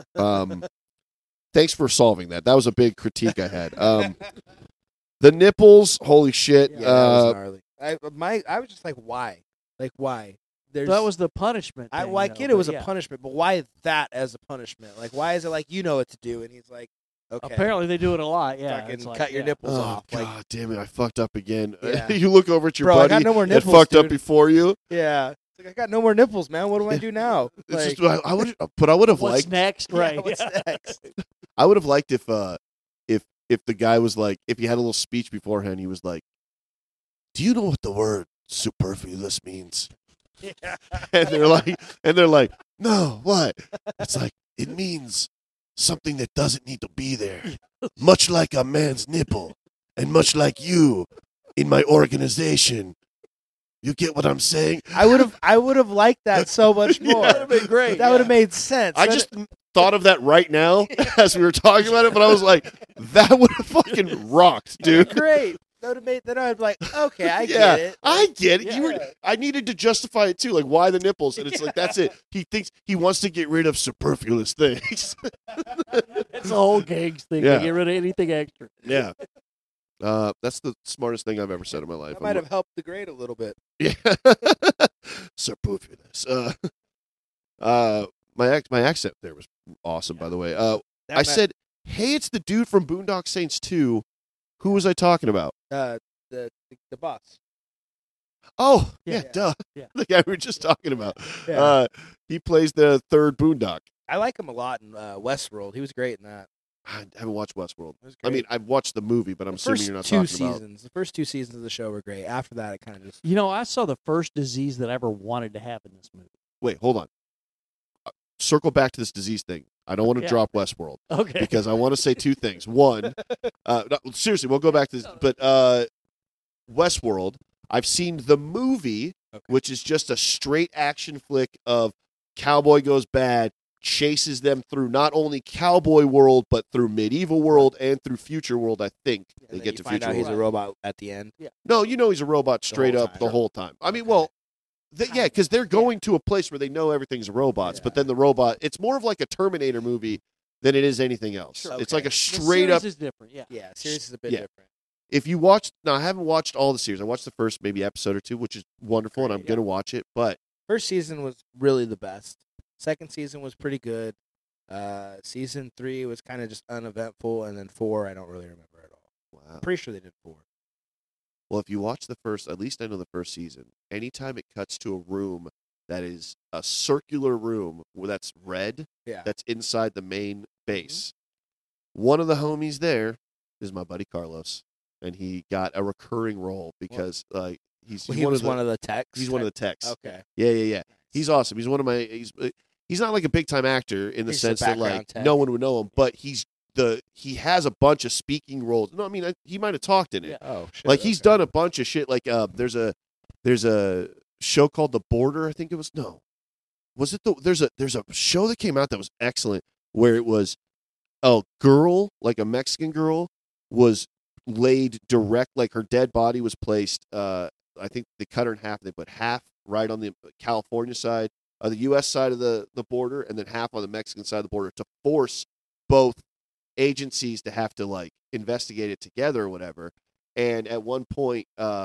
Thanks for solving that. That was a big critique I had. The nipples, holy shit. Yeah, that was gnarly. I was just like, why? Like, why? That was the punishment. I thing, get though, it was but a yeah. punishment, but why that as a punishment? Like, why is it like you know what to do? And he's like, okay, Apparently, they do it a lot. Yeah, fucking it's like, cut your yeah. nipples Oh, off. Like, God damn it! I fucked up again. Yeah. You look over at your Bro, I buddy got no more that nipples, fucked up dude. before you. yeah, it's like I got no more nipples, man. What do I do now? It's Like, just, I would have What's liked. next? yeah, Right. what's yeah. next? I would have liked if the guy was like, if he had a little speech beforehand, he was like, "Do you know what the word superfluous means?" and they're like, "No, what?" It's like, it means something that doesn't need to be there, much like a man's nipple, and much like you in my organization. You get what I'm saying? I would have liked that so much more. That would've been great, That would have made sense. I That- just thought of that right now as we were talking about it, but I was like, that would have fucking rocked, dude. great. That would have made. Then I'd be like, okay, I Yeah, get it. I get it. Yeah. I needed to justify it too, like why the nipples, and it's like that's it. He thinks he wants to get rid of superfluous things. It's the whole gangs thing. Yeah. To get rid of anything extra. Yeah, that's the smartest thing I've ever said in my life. That might have helped the grade a little bit. Yeah, superfluous. My accent there was awesome, by the way. I said, "Hey, it's the dude from Boondock Saints 2 Who was I talking about? The boss. Oh, Yeah. duh. Yeah. The guy we were just talking about. Yeah. He plays the third Boondock. I like him a lot in Westworld. He was great in that. I haven't watched Westworld. It was I great. mean, I've watched the movie, but I'm assuming you're not talking about. The first 2 seasons of the show were great. After that, it kind of just. I saw the first disease that I ever wanted to have in this movie. Wait, hold on. Circle back to this disease thing. I don't want to Yeah. drop Westworld Okay. because I want to say two things. One, no, seriously, we'll go back to this. But Westworld, I've seen the movie, Okay. which is just a straight action flick of cowboy goes bad, chases them through not only cowboy world, but through medieval world and through future world, I think. And They then get you to find future out world. he's a robot at the end. No, he's a robot straight whole up time. the whole time. I mean, Okay. well, yeah, because they're going to a place where they know everything's robots, but then the robot, it's more of like a Terminator movie than it is anything else. Sure. It's Okay. like a The straight series up. is different. Yeah. Yeah, series is a bit Yeah. different. If you watch, now I haven't watched all the series. I watched the first maybe episode or two, which is wonderful, and I'm Great, going to watch it. But First season was really the best. Second season was pretty good. Season 3 was kind of just uneventful, and then 4 I don't really remember at all. wow. I'm pretty sure they did 4. Well, if you watch the first, at least I know the first season, anytime it cuts to a room that is a circular room that's red, Yeah. that's inside the main base. One of the homies there is my buddy Carlos, and he got a recurring role because he's He was one of the techs. he's one of the techs. Okay. Yeah. He's awesome. He's one of my he's not like a big time actor in the He's the sense that background like tech. no one would know him, but he has a bunch of speaking roles. No, I mean he might have talked in it. Yeah. Oh shit. Like he's okay. done a bunch of shit. Like there's a show called The Border. I think it was was it there's a show that came out that was excellent where it was a girl, like a Mexican girl, was laid direct, like her dead body was placed. I think they cut her in half. They put half right on the California side, the U.S. side of the border, and then half on the Mexican side of the border to force both agencies to have to like investigate it together or whatever. And at one point,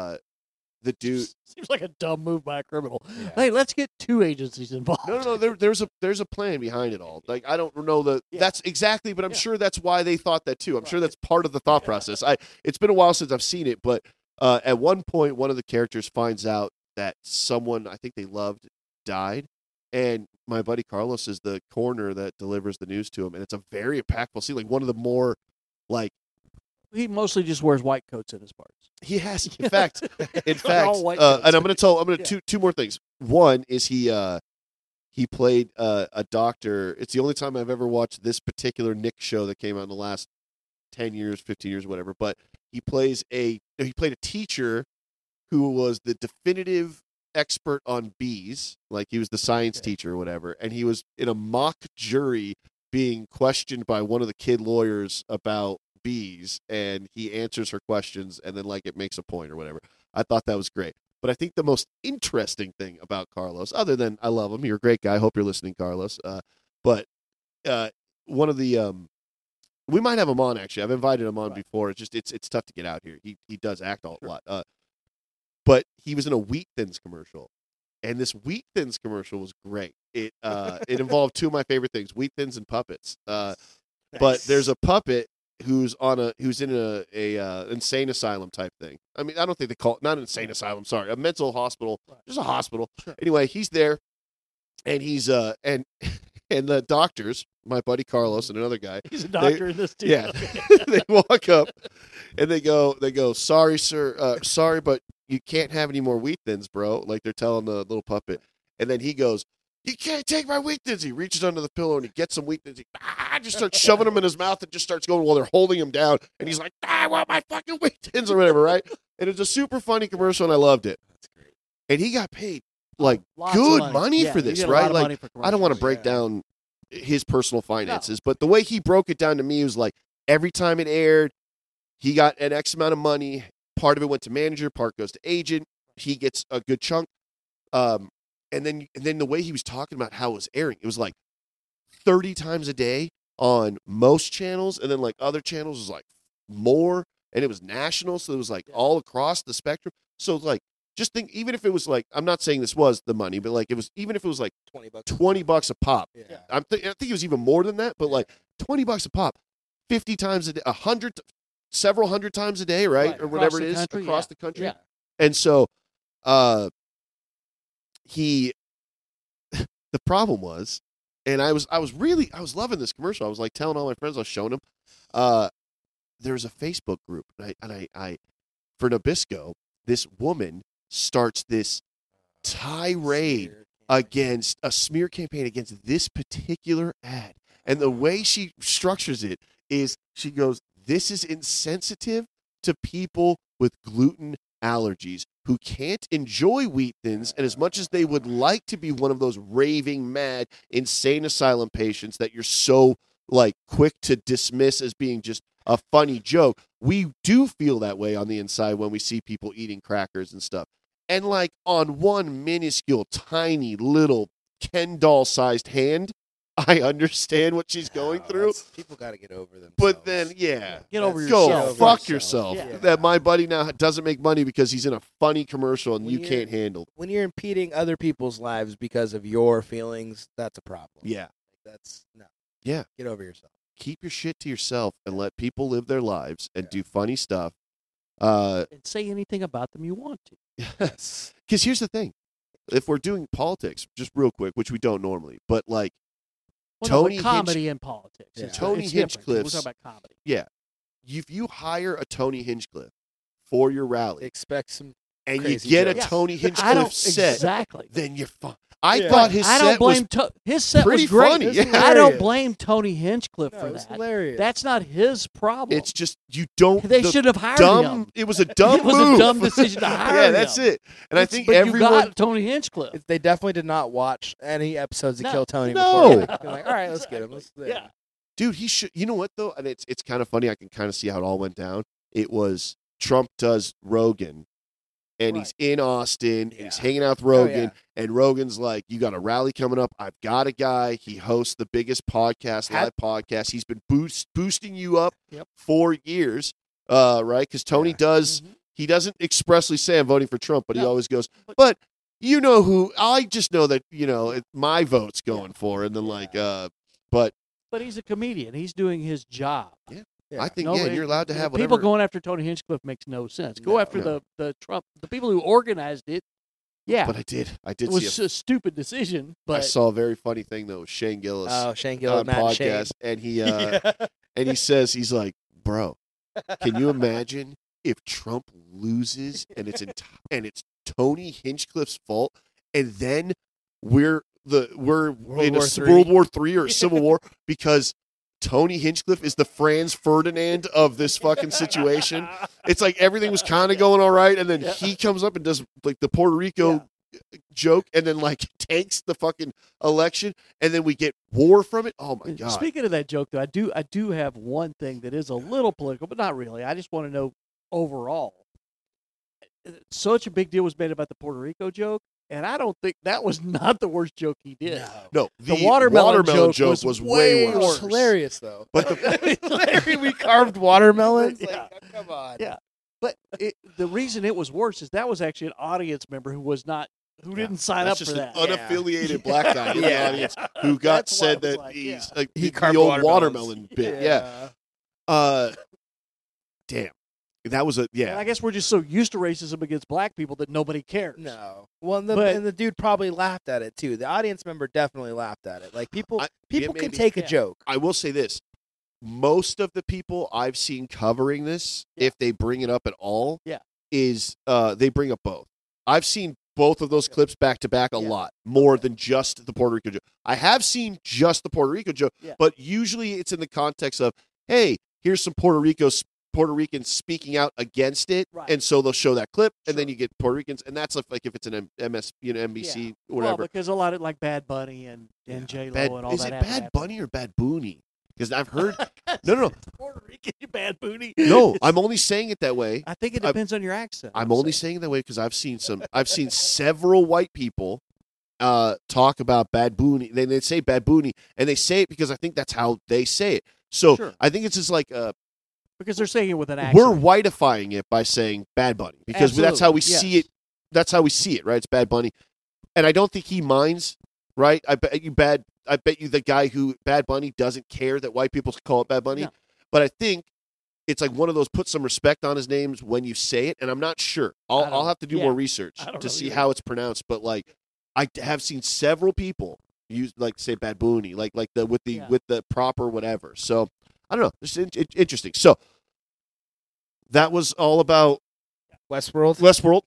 the dude. Seems like a dumb move by a criminal. Yeah. Hey, let's get 2 agencies involved. No. There's a plan behind it all. Like I don't know Yeah. that's exactly, but I'm Yeah. sure that's why they thought that too. I'm sure Right. that's part of the thought process. It's been a while since I've seen it, but at one point, one of the characters finds out that someone I think they loved died, and my buddy Carlos is the coroner that delivers the news to him, and it's a very impactful scene. Like one of the more like He mostly just wears white coats in his parts. he has. In fact, They're all white and coats. I'm going to Yeah. two more things. One is he played a doctor. It's the only time I've ever watched this particular Nick show that came out in the last 10 years, 15 years, whatever. But he played a teacher who was the definitive expert on bees. Like he was the science teacher or whatever. And he was in a mock jury being questioned by one of the kid lawyers about bees, and he answers her questions, and then like it makes a point or whatever. I thought that was great. But I think the most interesting thing about Carlos, other than I love him, you're a great guy. I hope you're listening, Carlos. But one of the we might have him on actually. I've invited him on before. It's just it's tough to get out here. He does act a lot. But he was in a Wheat Thins commercial, and this Wheat Thins commercial was great. It involved two of my favorite things: Wheat Thins and puppets. But there's a puppet who's in a insane asylum type thing. I mean, I don't think they call it not an insane asylum. Sorry, a mental hospital. Just a hospital. Sure. Anyway, he's there, and he's and the doctors, my buddy Carlos and another guy. He's a doctor in this too. Yeah, they walk up and they go, sorry, sir, sorry, but you can't have any more Wheat Thins, bro. Like they're telling the little puppet, and then he goes, you can't take my Wheat Thins. He reaches under the pillow and he gets some Wheat Thins. He just starts shoving them in his mouth and just starts going while they're holding him down. And he's like, I want my fucking Wheat Thins or whatever, right? And it's a super funny commercial and I loved it. That's great. And he got paid like Lots of good money Yeah, for you this, get a right? lot of Like money for I don't want to commercials. break down his personal finances, but the way he broke it down to me was like every time it aired, he got an X amount of money. Part of it went to manager, part goes to agent. He gets a good chunk. And then the way he was talking about how it was airing, it was like 30 times a day on most channels, and then like other channels was like more, and it was national, so it was like all across the spectrum. So like just think, even if it was like, I'm not saying this was the money, but like it was, even if it was like $20 a pop. Yeah. I think it was even more than that, but like $20 a pop, 50 times a day, several hundred times a day, right? Right, Or whatever across it the is country, across yeah. the country. Yeah. And so the problem was, and I was loving this commercial. I was like telling all my friends, I was showing them. There's a Facebook group, and I for Nabisco, this woman starts this tirade against a smear campaign against this particular ad. And the way she structures it is she goes, this is insensitive to people with gluten allergies who can't enjoy wheat thins, and as much as they would like to be one of those raving mad insane asylum patients that you're so like quick to dismiss as being just a funny joke, we do feel that way on the inside when we see people eating crackers and stuff. And like on one minuscule, tiny little Ken doll sized hand, I understand what she's going through. People got to get over themselves. But then, yeah, Get over go yourself. fuck yourself. Yeah. That my buddy now doesn't make money because he's in a funny commercial and When you you're- can't handle. When you're impeding other people's lives because of your feelings, that's a problem. Yeah, That's no. Yeah. Get over yourself. keep your shit to yourself and let people live their lives and do funny stuff. And say anything about them you want to. Because here's the thing: if we're doing politics, just real quick, which we don't normally, but like Well, no, but Tony comedy and politics. Yeah. It's- Tony it's different. We're Hinchcliffe's- talking about comedy. if you hire a Tony Hinchcliffe for your rally Expect some. and you crazy get a jokes. Tony I Hinchcliffe don't set, exactly. then you're fine. I Yeah. thought his I set don't blame was his set pretty was great. funny. It's Yeah. I don't hilarious. blame Tony Hinchcliffe No, for it's that. hilarious. That's not his problem. It's just you don't. they the should have hired dumb. him. It was a dumb It was move. a dumb decision to hire Yeah, him. that's it. And I It's- think but everyone. you got Tony Hinchcliffe. They definitely did not watch any episodes of No. Kill Tony. No. Before. They're like, all right, let's get him. Let's, Yeah. Dude, he should. You know what though? And it's kind of funny. I can kind of see how it all went down. It was Trump does Rogan, and he's in Austin. And he's Yeah. hanging out with Rogan, and Rogan's like, "You got a rally coming up. I've got a guy. He hosts the biggest podcast, live podcast. He's been boosting you up Yep. for years, right? Because Tony does. Mhm. He doesn't expressly say I'm voting for Trump, but he No. always goes, But- but you know who? I just know that my vote's going for, and then but But he's a comedian. He's doing his job. I think No, you're allowed to have whatever. People going after Tony Hinchcliffe makes no sense. Go No. after the Trump, the people who organized it. Yeah, But I did it was see. a stupid decision. I But saw a very funny thing though. With Shane Gillis Oh, Shane Gillis, on Matt and Shane. podcast, and he and he says he's like, bro, can you imagine if Trump loses and it's Tony Hinchcliffe's fault, and then we're in a War III. World War III or a Civil War because Tony Hinchcliffe is the Franz Ferdinand of this fucking situation. It's like everything was kind of going all right, and then he comes up and does like the Puerto Rico joke, and then like tanks the fucking election, and then we get war from it. Oh my god! Speaking of that joke, though, I do have one thing that is a little political, but not really. I just want to know overall. Such a big deal was made about the Puerto Rico joke, and I don't think that was not the worst joke he did. No, The watermelon joke was way It worse. was hilarious though. But Larry, we carved watermelons. Yeah. Like, oh, come on. Yeah. But the reason it was worse is that was actually an audience member who didn't sign That's up just for an that. unaffiliated black guy in the Yeah. audience who got That's why said it was that like, he's yeah. like He the carved old watermelons. watermelon bit. Yeah. Damn. That was And I guess we're just so used to racism against black people that nobody cares. No. Well, and But- the dude probably laughed at it too. The audience member definitely laughed at it. Like people yeah, can maybe. take a Yeah. joke. I will say this. Most of the people I've seen covering this, Yeah. if they bring it up at all, Yeah. is they bring up both. I've seen both of those clips back to back a Yeah. lot, more than just the Puerto Rico joke. I have seen just the Puerto Rico joke, Yeah. but usually it's in the context of, hey, here's some Puerto Ricans speaking out against it, Right. and so they'll show that clip, and then Sure. you get Puerto Ricans, and that's like if it's an NBC, Yeah. or whatever. Well, because a lot of like Bad Bunny and J Lo Bad, and all is that. it happened Bad after. Bunny or Bad Booney? Because I've heard no. Puerto Rican, you Bad Bunny. No, I'm only saying it that way. I think it depends on your accent. I'm only saying it that way because I've seen several white people talk about Bad Booney. They say Bad Booney, and they say it because I think that's how they say it. So Sure. I think it's just like because they're saying it with an accent. we're whiteifying it by saying Bad Bunny because that's how we Absolutely, see it. That's how we see it, right? It's Bad Bunny, and I don't think he minds. Right? I bet you the guy who Bad Bunny doesn't care that white people call it Bad Bunny. No. But I think it's like one of those put some respect on his names when you say it, and I'm not sure. I'll have to do more research to see how it's pronounced. But like, I have seen several people use like say Babooni, like with the proper whatever. So I don't know. It's interesting. So that was all about Westworld.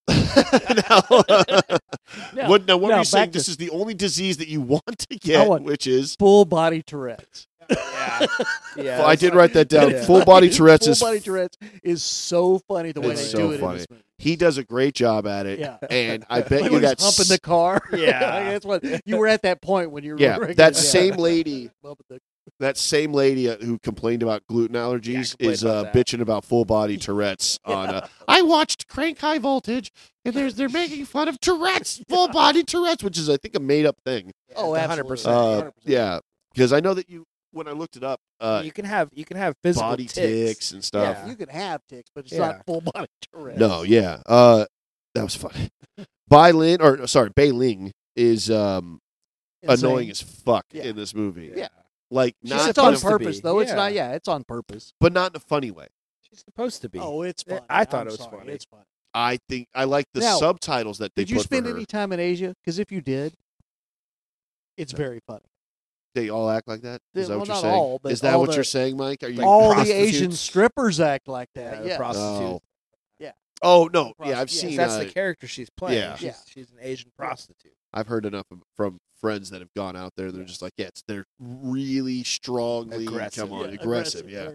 What were you saying? This is the only disease that you want to get, which is full body Tourette's. Yeah. I did write that down. Full body Tourette's is so funny the way they do it. In this movie. He does a great job at it. Yeah. And I bet you got humping the car. Yeah. That's what you were at that point when you were. Yeah. That same lady. That same lady who complained about gluten allergies is bitching about full body Tourette's on. I watched Crank High Voltage, and they're making fun of Tourette's, full body Tourette's, which is I think a made up thing. Oh, 100%. Yeah, because I know that when I looked it up, you can have physical body tics and stuff. Yeah. You can have tics, but it's not full body Tourette's. No, yeah, that was funny. Bai Ling is annoying as fuck in this movie. Yeah. Like it's on purpose, though. It's not. Yeah, it's on purpose, but not in a funny way. She's supposed to be. Oh, it's funny. I thought it was funny. It's funny. I think I like the subtitles that they put for her. Did you spend any time in Asia? Because if you did, it's very funny. They all act like that? Is that what you're not saying? all, but is that all what the- you're saying, Mike? Are you all prostitutes? the Asian strippers act like that. the Yeah. prostitutes. Oh no! Yeah, I've Prostitutes. seen. That's the character she's playing. Yeah. She's an Asian prostitute. I've heard enough from friends that have gone out there. They're just like, they're really strongly Aggressive. Come on, Yeah, aggressive. Yeah,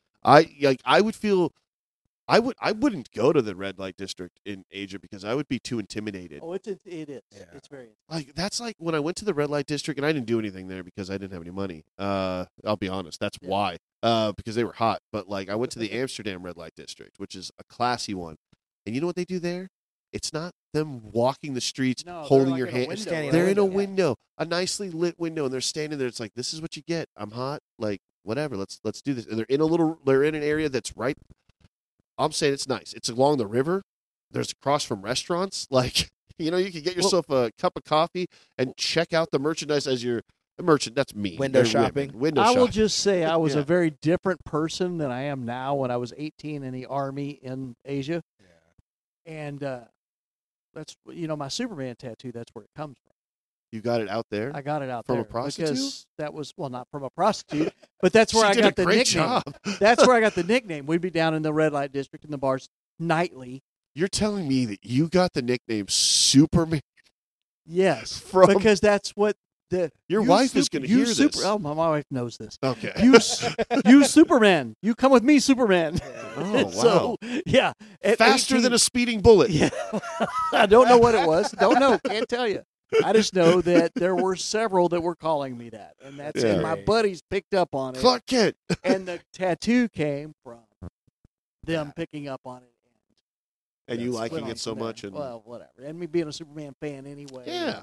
I would feel. I wouldn't go to the red light district in Asia because I would be too intimidated. Oh, it is. Yeah. It's very. Like that's like when I went to the red light district and I didn't do anything there because I didn't have any money. I'll be honest, that's why. Because they were hot. But like I went to the Amsterdam red light district, which is a classy one. And you know what they do there? It's not them walking the streets holding your hand. They're in a window, a nicely lit window, and they're standing there. It's like, this is what you get. I'm hot. Like, whatever. Let's do this. And they're in an area that's right. I'm saying it's nice. It's along the river. There's across from restaurants. Like, you can get yourself a cup of coffee and check out the merchandise as you're a merchant. That's me. Window shopping. I will just say I was a very different person than I am now when I was 18 in the Army in Asia. And that's my Superman tattoo. That's where it comes from. You got it out there. I got it out from there a prostitute. Because that was not from a prostitute, but that's where I did got a the great nickname. job. That's where I got the nickname. We'd be down in the red light district in the bars nightly. You're telling me that you got the nickname Superman? Yes, From because that's what your wife is going to hear this. Oh, my wife knows this. Okay. You Superman. You come with me, Superman. Oh, wow. So, yeah. Faster than a speeding bullet. Yeah. I don't know what it was. Don't know. Can't tell you. I just know that there were several that were calling me that. And and my buddies picked up on it. Clark Kent. And the tattoo came from them picking up on it. And you liking it so much. And well, whatever. And me being a Superman fan anyway. Yeah.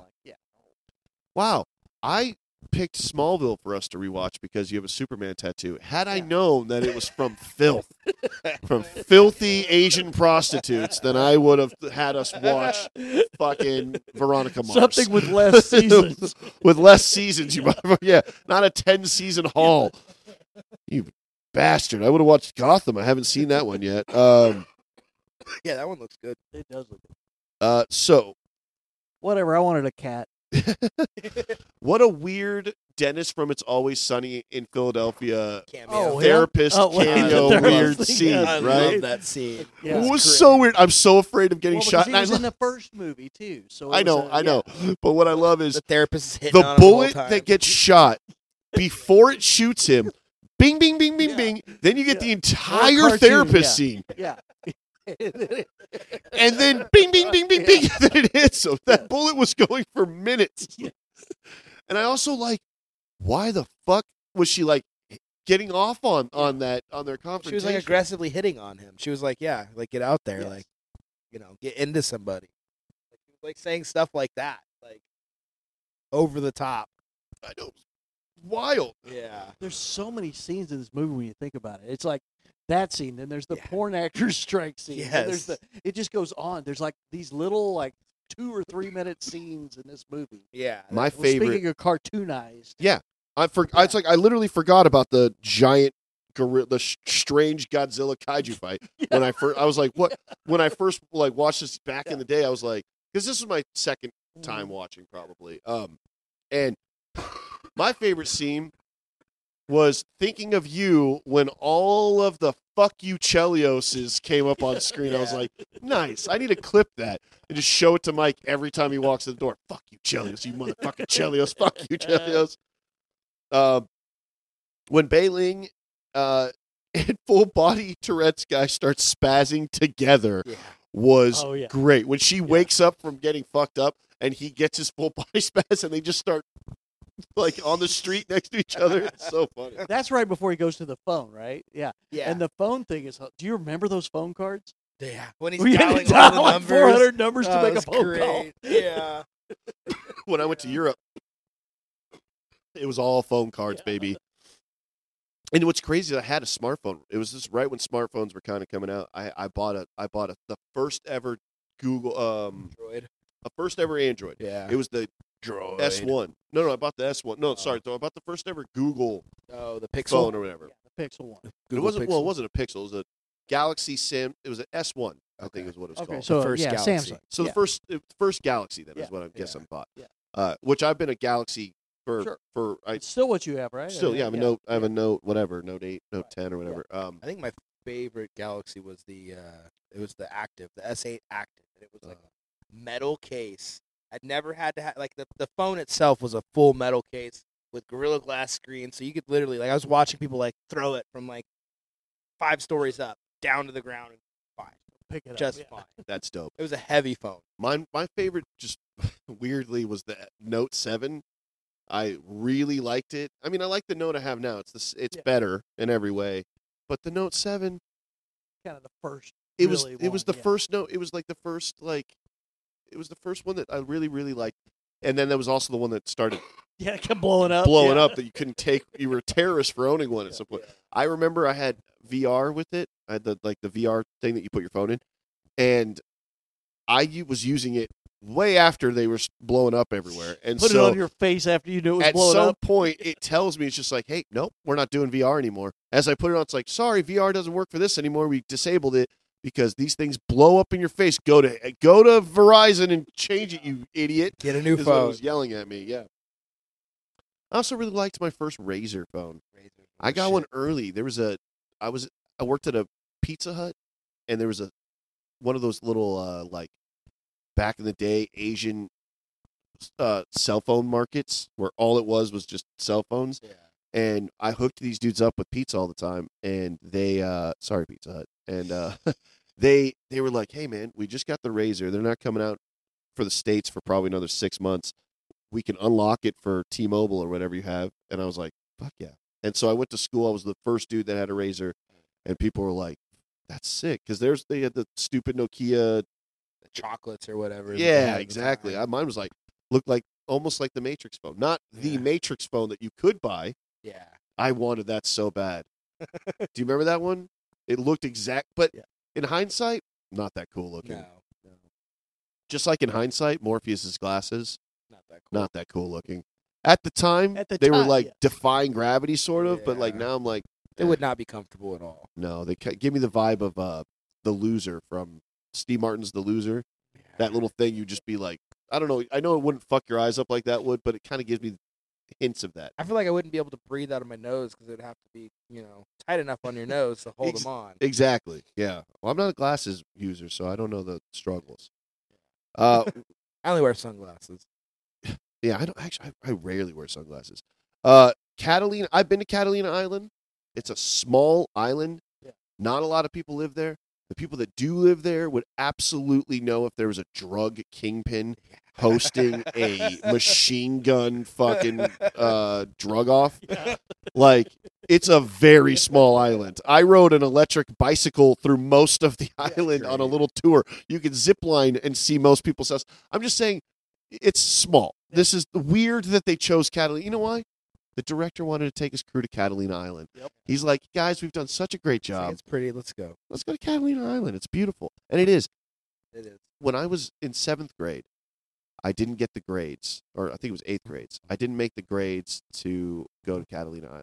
Wow. I picked Smallville for us to rewatch because you have a Superman tattoo. Had I known that it was from filth, from filthy Asian prostitutes, then I would have had us watch fucking Veronica Mars. Something with less seasons. With less seasons, you motherfucker. Not a 10-season haul. You bastard. I would have watched Gotham. I haven't seen that one yet. Yeah, that one looks good. It does look good. So. Whatever. I wanted a cat. What a weird Dennis from It's Always Sunny in Philadelphia Cameo. therapist cameo weird scene, I right? love that scene. Yeah. It was so weird. I'm so afraid of getting shot. He was in the first movie too. So I know. But what I love is the therapist is hitting on the him bullet the whole time. that gets shot before it shoots him. Bing, bing, bing, bing, bing. Then you get the entire therapist scene. Yeah. And then bing, bing, bing, bing, bing. Then it hits him. That bullet was going for minutes. And I also why the fuck was she getting off on their confrontation? She was aggressively hitting on him. She was get out there, get into somebody. She was saying stuff like that, over the top. I know. Wild. Yeah. There's so many scenes in this movie when you think about it. It's that scene, then there's the porn actors strike scene. Yes. There's it just goes on. There's these little 2 or 3 minute scenes in this movie. Yeah. My Well, favorite. Speaking of cartoonized. Yeah. I literally forgot about the giant strange Godzilla kaiju fight. When I was like, what? When I first like watched this back in the day, I was like, because this was my second time watching probably. And my favorite scene was thinking of you when all of the fuck you Chelioses came up on screen. I was like, nice. I need to clip that and just show it to Mike every time he walks in the door. Fuck you, Chelios, you motherfucking Chelios. Fuck you, Chelios. When Beiling and full body Tourette's guy starts spazzing together was great. When she wakes up from getting fucked up and he gets his full body spaz and they just start like on the street next to each other. It's so funny. That's right before he goes to the phone, right? Yeah. Yeah. And the phone thing is, do you remember those phone cards? Yeah. When he's We had to dialing all the dial like numbers. 400 numbers to Oh, make a that's phone great. call. Yeah. When I went to Europe, it was all phone cards, baby. And what's crazy is I had a smartphone. It was just right when smartphones were kind of coming out. I bought the first ever Google Droid. a first ever Android. Yeah. It was the Droid. S1. No, I bought the S1. No, sorry, I bought the first ever Google Oh, the Pixel. phone or whatever. Yeah, the Pixel one. It wasn't well, it wasn't a Pixel. It was a Galaxy Sim. It was an S1. I think is what it was Okay, called. so first yeah, Galaxy. Samsung. So Yeah. the first Galaxy then is Yeah. what I guess Yeah. I bought. Yeah. Which I've been a Galaxy for Sure. I It's still what you have, right? still I have a yeah. Note. I have a Note whatever, Note 8, Note Right. 10 or whatever. I think my favorite Galaxy was the Active, the S8 Active, and it was like a metal case. I'd never had to have like the phone itself was a full metal case with Gorilla Glass screen, so you could literally like I was watching people like throw it from like 5 stories up down to the ground and fine, Pick it just up. Yeah. fine. That's dope. It was a heavy phone. My favorite, just weirdly, was the Note 7. I really liked it. I mean, I like the Note I have now. It's Yeah. better in every way, but the Note 7, Kind of the first. it was really the one, yeah. first Note. It was like the first it was the first one that I really really liked, and then there was also the one that started Yeah, it kept blowing up. blowing yeah. up that you couldn't take. You were a terrorist for owning one at some point. I remember I had VR with it. I had the VR thing that you put your phone in, and I was using it way after they were blowing up everywhere. And Put so it on your face after you knew it was at blowing some up. point, it tells me, it's just like, hey, nope, we're not doing VR anymore. As I put it on, it's like, sorry, VR doesn't work for this anymore. We disabled it because these things blow up in your face. Go to Verizon and change it, you idiot. Get a new Is what it phone. was yelling at me. Yeah. I also really liked my first Razer phone. I got Shit. one early. I worked at a Pizza Hut, and there was one of those little like back in the day Asian cell phone markets where all it was just cell phones. Yeah. And I hooked these dudes up with pizza all the time, and they sorry Pizza Hut, and they were like, hey man, we just got the Razer. They're not coming out for the States for probably another 6 months. We can unlock it for T-Mobile or whatever you have. And I was like, fuck yeah. And so I went to school. I was the first dude that had a Razer, and people were like, that's sick. Because they had the stupid Nokia. The chocolates or whatever. that they Yeah, had at the exactly. time. Mine was looked like almost like the Matrix phone. Not the Yeah. Matrix phone that you could buy. Yeah. I wanted that so bad. Do you remember that one? It looked but Yeah. in hindsight, not that cool looking. No. Just like in hindsight, Morpheus's glasses, Not that cool. not that cool looking. At the time, At the they were time, like yeah. defying gravity, sort of. But like Yeah. now, I'm like, It would not be comfortable at all. no. They give me the vibe of the Loser from Steve Martin's The Loser. That little thing, you just be like, I don't know. I know it wouldn't fuck your eyes up like that would, but it kind of gives me hints of that. I feel like I wouldn't be able to breathe out of my nose because it would have to be, tight enough on your nose to hold Ex- them on. Exactly. Yeah. Well, I'm not a glasses user, so I don't know the struggles. I only wear sunglasses. Yeah, I don't actually. I rarely wear sunglasses. Catalina. I've been to Catalina Island. It's a small island. Yeah. Not a lot of people live there. The people that do live there would absolutely know if there was a drug kingpin hosting a machine gun fucking drug off. Yeah. Like, it's a very small island. I rode an electric bicycle through most of the island on a little tour. You can zip line and see most people's house. I'm just saying, it's small. This is weird that they chose Catalina. You know why? The director wanted to take his crew to Catalina Island. Yep. He's like, guys, we've done such a great It's like, job. it's pretty. Let's go. Let's go to Catalina Island. It's beautiful. And it is. It is. When I was in 7th grade, I didn't get the grades, or I think it was 8th grades. I didn't make the grades to go to Catalina Island,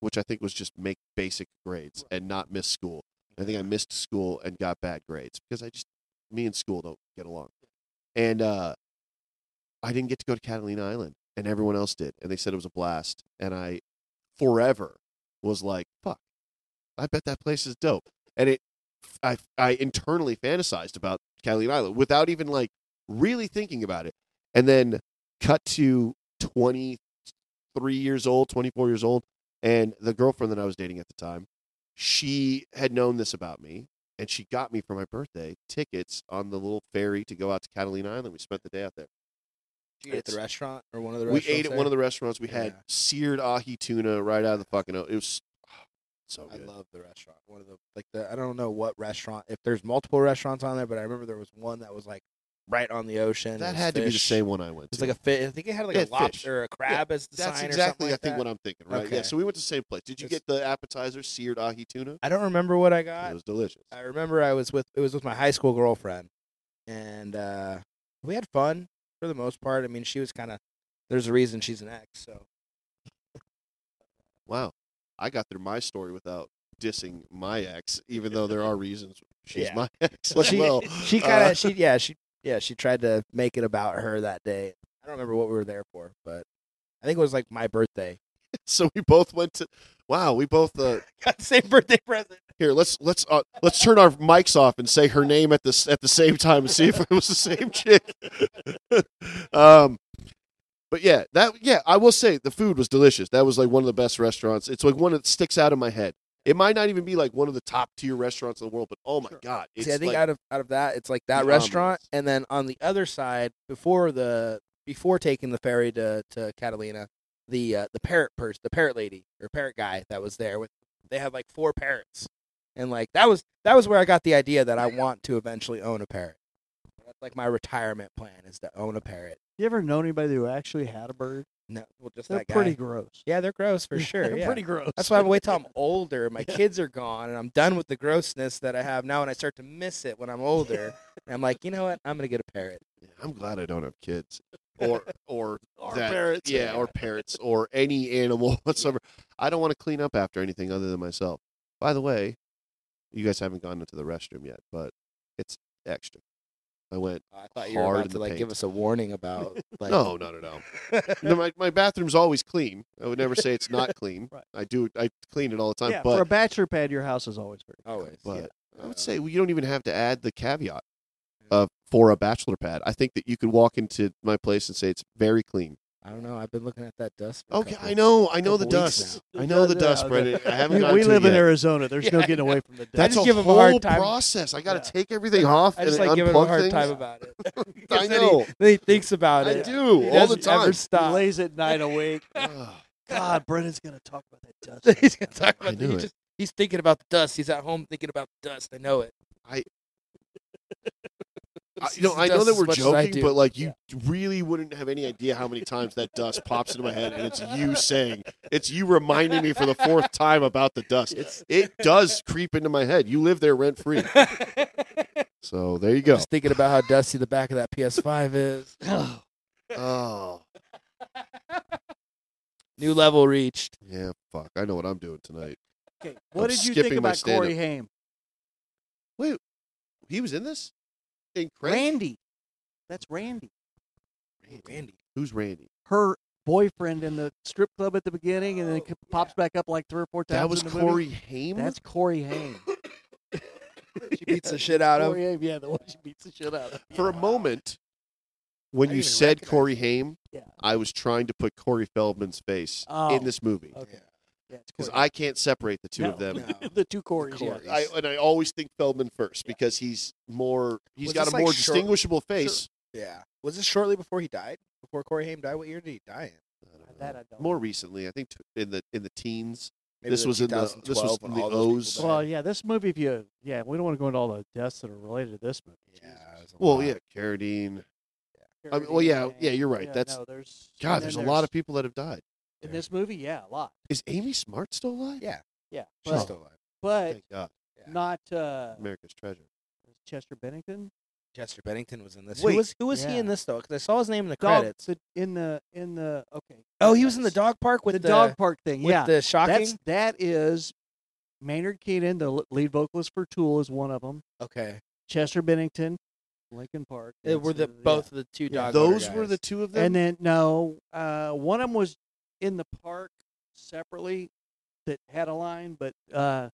which I think was just make basic grades and not miss school. I think I missed school and got bad grades because me and school don't get along. And I didn't get to go to Catalina Island, and everyone else did. And they said it was a blast. And I forever was like, fuck, I bet that place is dope. And I internally fantasized about Catalina Island without even like really thinking about it. And then cut to 23 years old, 24 years old. And the girlfriend that I was dating at the time, she had known this about me. And she got me for my birthday tickets on the little ferry to go out to Catalina Island. We spent the day out there. Did you eat at the restaurant or one of the We restaurants? ate at one of the restaurants. We had Yeah. seared ahi tuna right out of the fucking. It was so I good. love the restaurant. One of the I don't know what restaurant. If there's multiple restaurants on there, but I remember there was one that was like right on the ocean. That It was had to be the fish. same one I went It's to. like a fish. I think it had like Yeah, a fish. lobster or a crab as the That's sign exactly, or something like I think, that. what I'm thinking, right? Yeah, Okay. so we went to the same place. Did you It's- get the appetizer, seared ahi tuna? I don't remember what I It got. was delicious. I remember it was with my high school girlfriend, and we had fun for the most part. I mean, she was kind of. There's a reason she's an ex, so Wow. I got through my story without dissing my ex, even though there are reasons she's Yeah. my ex well, as well. she kind of she tried to make it about her that day. I don't remember what we were there for, but I think it was like my birthday. So we both went to. Wow, we both. Got the same birthday present. Here, let's turn our mics off and say her name at the same time and see if it was the same chick. But yeah, I will say the food was delicious. That was like one of the best restaurants. It's like one that sticks out in my head. It might not even be like one of the top tier restaurants in the world, but oh my god, it's See, I think like, out of that, it's like that the restaurant, ambiance. and then on the other side, before taking the ferry to Catalina, the parrot lady or parrot guy that was there they had like 4 parrots, and like that was where I got the idea that I want to eventually own a parrot. That's like my retirement plan is to own a parrot. You ever known anybody who actually had a bird? No, well, just They're that guy. pretty gross. Yeah, they're gross for sure. They're Yeah. pretty gross. That's why I'm wait till I'm older. My kids are gone, and I'm done with the grossness that I have now, and I start to miss it when I'm older. And I'm like, you know what? I'm gonna get a parrot. Yeah, I'm glad I don't have kids. Or Or that, parrots. Yeah, or parrots or any animal whatsoever. I don't want to clean up after anything other than myself. By the way, you guys haven't gone into the restroom yet, but it's extra. I went. I thought you were Hard about in to the like paint. give us a warning about like No. No, my bathroom's always clean. I would never say it's not clean. Right. I clean it all the time. Yeah, for a but bachelor pad, your house is always very. always. but yeah. I would say you don't even have to add the caveat for a bachelor pad. I think that you could walk into my place and say it's very clean. I don't know. I've been looking at that dust. for a Okay, couple- I know the couple weeks dust. now. I know the Yeah, dust, yeah, Brendan. I haven't gotten We to live it in yet. Arizona. There's no Yeah, getting I away from the That's just a give him a whole hard time. process. I got to Yeah. take everything off I and just like give him a unplug hard things. time about it. I Because know. Then he thinks about I it. do He all the doesn't ever time. He stop. lays at night awake. Ugh. God, Brendan's gonna talk about that dust. He's gonna talk I about knew he it. just he's thinking about the dust. He's at home thinking about the dust. I know it. I know that Dust as we're much as I joking, do. but like you really wouldn't have any idea how many times that dust pops into my head, and it's you saying, it's you reminding me for the 4th time about the dust. It does creep into my head. You live there rent free, so there you go. Just thinking about how dusty the back of that PS5 is. Oh New level reached. yeah, fuck. I know what I'm doing tonight. Okay, what I'm did you skipping think my about Corey stand-up. Haim? He was in this. In Crank? Randy. That's Randy. Randy. Who's Randy? Her boyfriend in the strip club at the beginning, and then it pops back up like 3 or 4 times. That was in the movie. Corey Haim. That's Corey Haim. She beats the shit out of Corey Haim, yeah, the one she beats the shit out of. For a moment, when I you didn't even said recognize Corey Haim, Yeah. I was trying to put Corey Feldman's face Oh. in this movie Okay. Yeah, it's because Corey I can't separate the two No, of them. No. the two Corys. Yeah. Corey. I always think Feldman first because he's Was got this a like more short- distinguishable face. Yeah. Was this shortly before he died? Before Corey Haim died? What year did he die in? I don't That know. I don't More know. recently, I think in the teens. Maybe This was in the- this was 2012 in when the all those O's. people Well, died. yeah, this movie. If you, we don't want to go into all the deaths that are related to this movie. Yeah. it was a Well, lot. yeah, Carradine. Jesus. well, yeah, you're right. Yeah, That's no, there's God. and There's a then lot of people that have died. in this movie. Yeah, a lot. Is Amy Smart still alive? Yeah. Yeah, She's but, still alive. but Thank God. Yeah. not America's treasure. Chester Bennington. Chester Bennington was in this. Wait, who was he in yeah. this though? Because I saw his name in the Dog, credits. in the okay. Oh, he was in the dog park with the dog park thing. with Yeah, the shocking. that is Maynard Keenan, the lead vocalist for Tool, is one of them. Okay, Chester Bennington, Linkin Park. were the that's, both of the two Yeah. dog. Those park were guys. the two of them. And then no, one of them was in the park separately that had a line, but then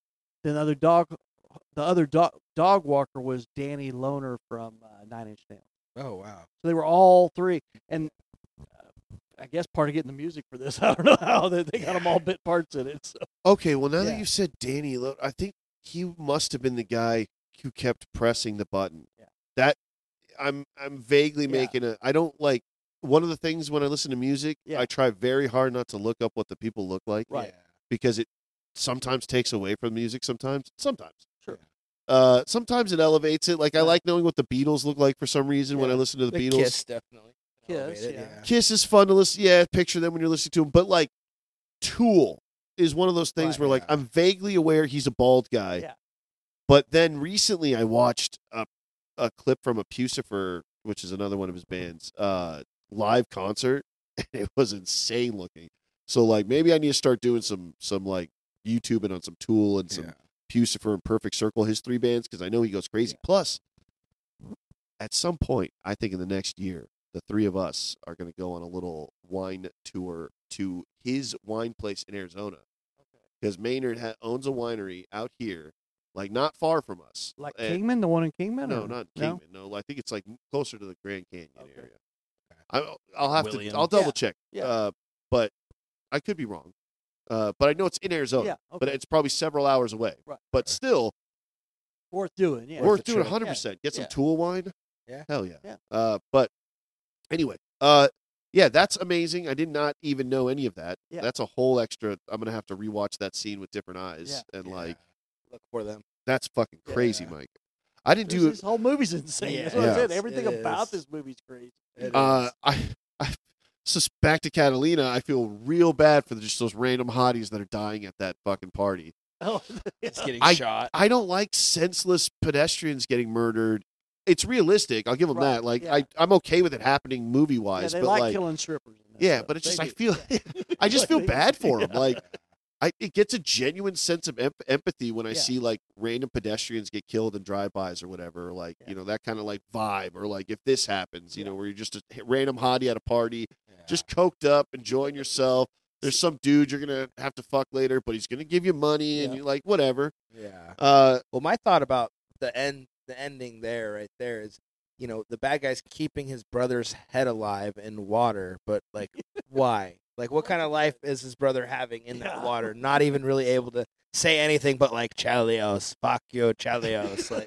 the other dog walker was Danny Lohner from 9 Inch Nails. Oh wow. So they were all three, and I guess part of getting the music for this, I don't know how they got them all bit parts in it. So. Okay, well now that Yeah. you said Danny, I think he must have been the guy who kept pressing the button. Yeah. That I'm vaguely Yeah. making a. I don't like one of the things when I listen to music. Yeah. I try very hard not to look up what the people look like, Right. because it sometimes takes away from music. Sometimes. Sure. Sometimes it elevates it. Like I Right. like knowing what the Beatles look like for some reason when I Yeah. listen to the The Beatles. Kiss definitely. Kiss, Elevated, yeah. Kiss is fun to listen. Yeah, picture them when you're listening to them. But like, Tool is one of those things Right, where like yeah. I'm vaguely aware he's a bald guy. Yeah. But then recently I watched a clip from a Pucifer, which is another one of his bands, live concert, and it was insane looking. So like maybe I need to start doing some like YouTubing on some Tool and some Yeah. Pucifer and Perfect Circle, his three bands, because I know he goes crazy. Yeah. Plus, at some point, I think in the next year, the three of us are going to go on a little wine tour to his wine place in Arizona. Because Maynard owns a winery out here, like not far from us. Like And- Kingman, the one in Kingman? No, or- not Kingman. No, I think it's like closer to the Grand Canyon Okay. area. I'll have William. to. I'll double Yeah. check. Yeah. But I could be wrong. But I know it's in Arizona. Yeah, But okay. it's probably several hours away. Right. But still, Worth doing, yeah. worth the doing trip. 100%. Get some Yeah. Tool wine. Yeah. Hell yeah. Yeah. But anyway, yeah, that's amazing. I did not even know any of that. Yeah. That's a whole extra. I'm gonna have to rewatch that scene with different eyes, and Yeah. like Look for them. that's fucking crazy, Yeah. Mike. I didn't do This whole movie's insane. Yeah, That's what I it said. is. Everything It about is. this movie's crazy. It I is. so back to Catalina. I feel real bad for just those random hotties that are dying at that fucking party. Oh, It's getting I- shot. I don't like senseless pedestrians getting murdered. It's realistic. I'll give them Right, that. Like yeah. I'm okay with it happening movie yeah, wise, they but like killing strippers. and that yeah, stuff. but it's just They I do. feel Yeah. I just feel They- bad for them. yeah. Like it gets a genuine sense of empathy when I Yeah. see like random pedestrians get killed in drive-bys or whatever, or like Yeah. that kind of like vibe, or like if this happens, Yeah. where you're just a random hottie at a party, Yeah. just coked up, enjoying yourself. There's some dude you're gonna have to fuck later, but he's gonna give you money, and Yeah. you're like, whatever. Yeah. Uh, Well, my thought about the ending there, right there, is the bad guy's keeping his brother's head alive in water, but like, why? Like, what kind of life is his brother having in that Yeah. water? Not even really able to say anything, but like, Chelios, fuck you, Chelios. Like,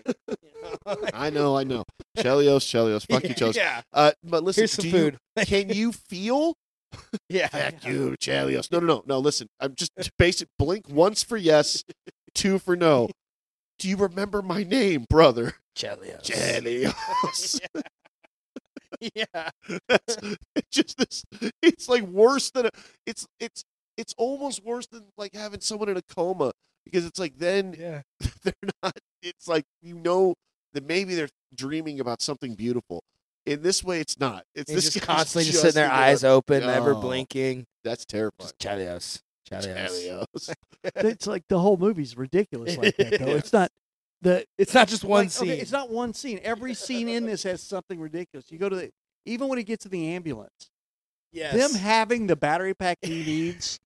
I know. Chelios, fuck you, Chelios. Yeah. But listen, Here's some do food. Can you feel? Yeah. Fuck you, Chelios. No. Listen, I'm just basic. Blink once for yes, two for no. Do you remember my name, brother? Chelios. Chelios. Yeah. It's just this. It's like worse than it's almost worse than like having someone in a coma, because it's like then Yeah. they're not. It's like that maybe they're dreaming about something beautiful. In this way, it's not. It's He's this just guy's constantly just sitting there, thinking eyes about- open, never Oh, blinking. That's terrifying. Just Chelios. Chelios. Chelios. It's like the whole movie's ridiculous like that, though. It's not It's not just one like, scene. Okay, it's not one scene. Every scene in this has something ridiculous. You go to even when he gets to the ambulance, Yes. them having the battery pack he needs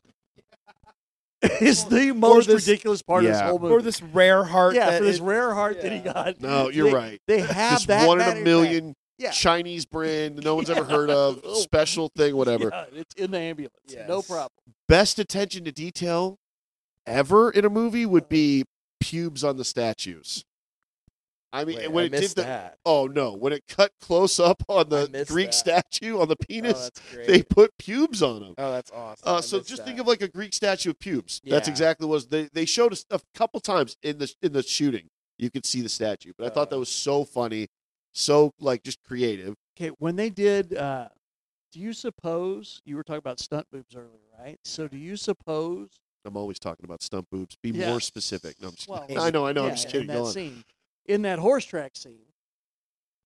is the most this- ridiculous part of this Yeah. whole movie. Or this rare heart. yeah, that for this is- rare heart that he yeah. got. No, you're They- right. They have This that one in a battery million Yeah. Chinese brand no one's ever heard of, Oh. special thing, whatever. pack. Yeah, it's in the ambulance. No Yes. problem. Best attention to detail ever in a movie would be pubes on the statues. I mean, Wait, when I it did missed the that. oh no, when it cut close up on I the missed Greek that. statue on the Oh, penis, that's great. they put pubes on them. Oh, that's awesome. I So missed just that. think of like a Greek statue of pubes. That's Yeah. exactly what it was. They showed us a couple times in the shooting. You could see the statue, but I thought that was so funny, so like just creative. Okay, when they did, do you suppose you were talking about stunt boobs earlier, right? So do you suppose? I'm always talking about stump boobs. Be Yeah. more specific. No, I'm just Well, kidding. I know. I'm yeah, just kidding. In Go that on. scene, in that horse track scene,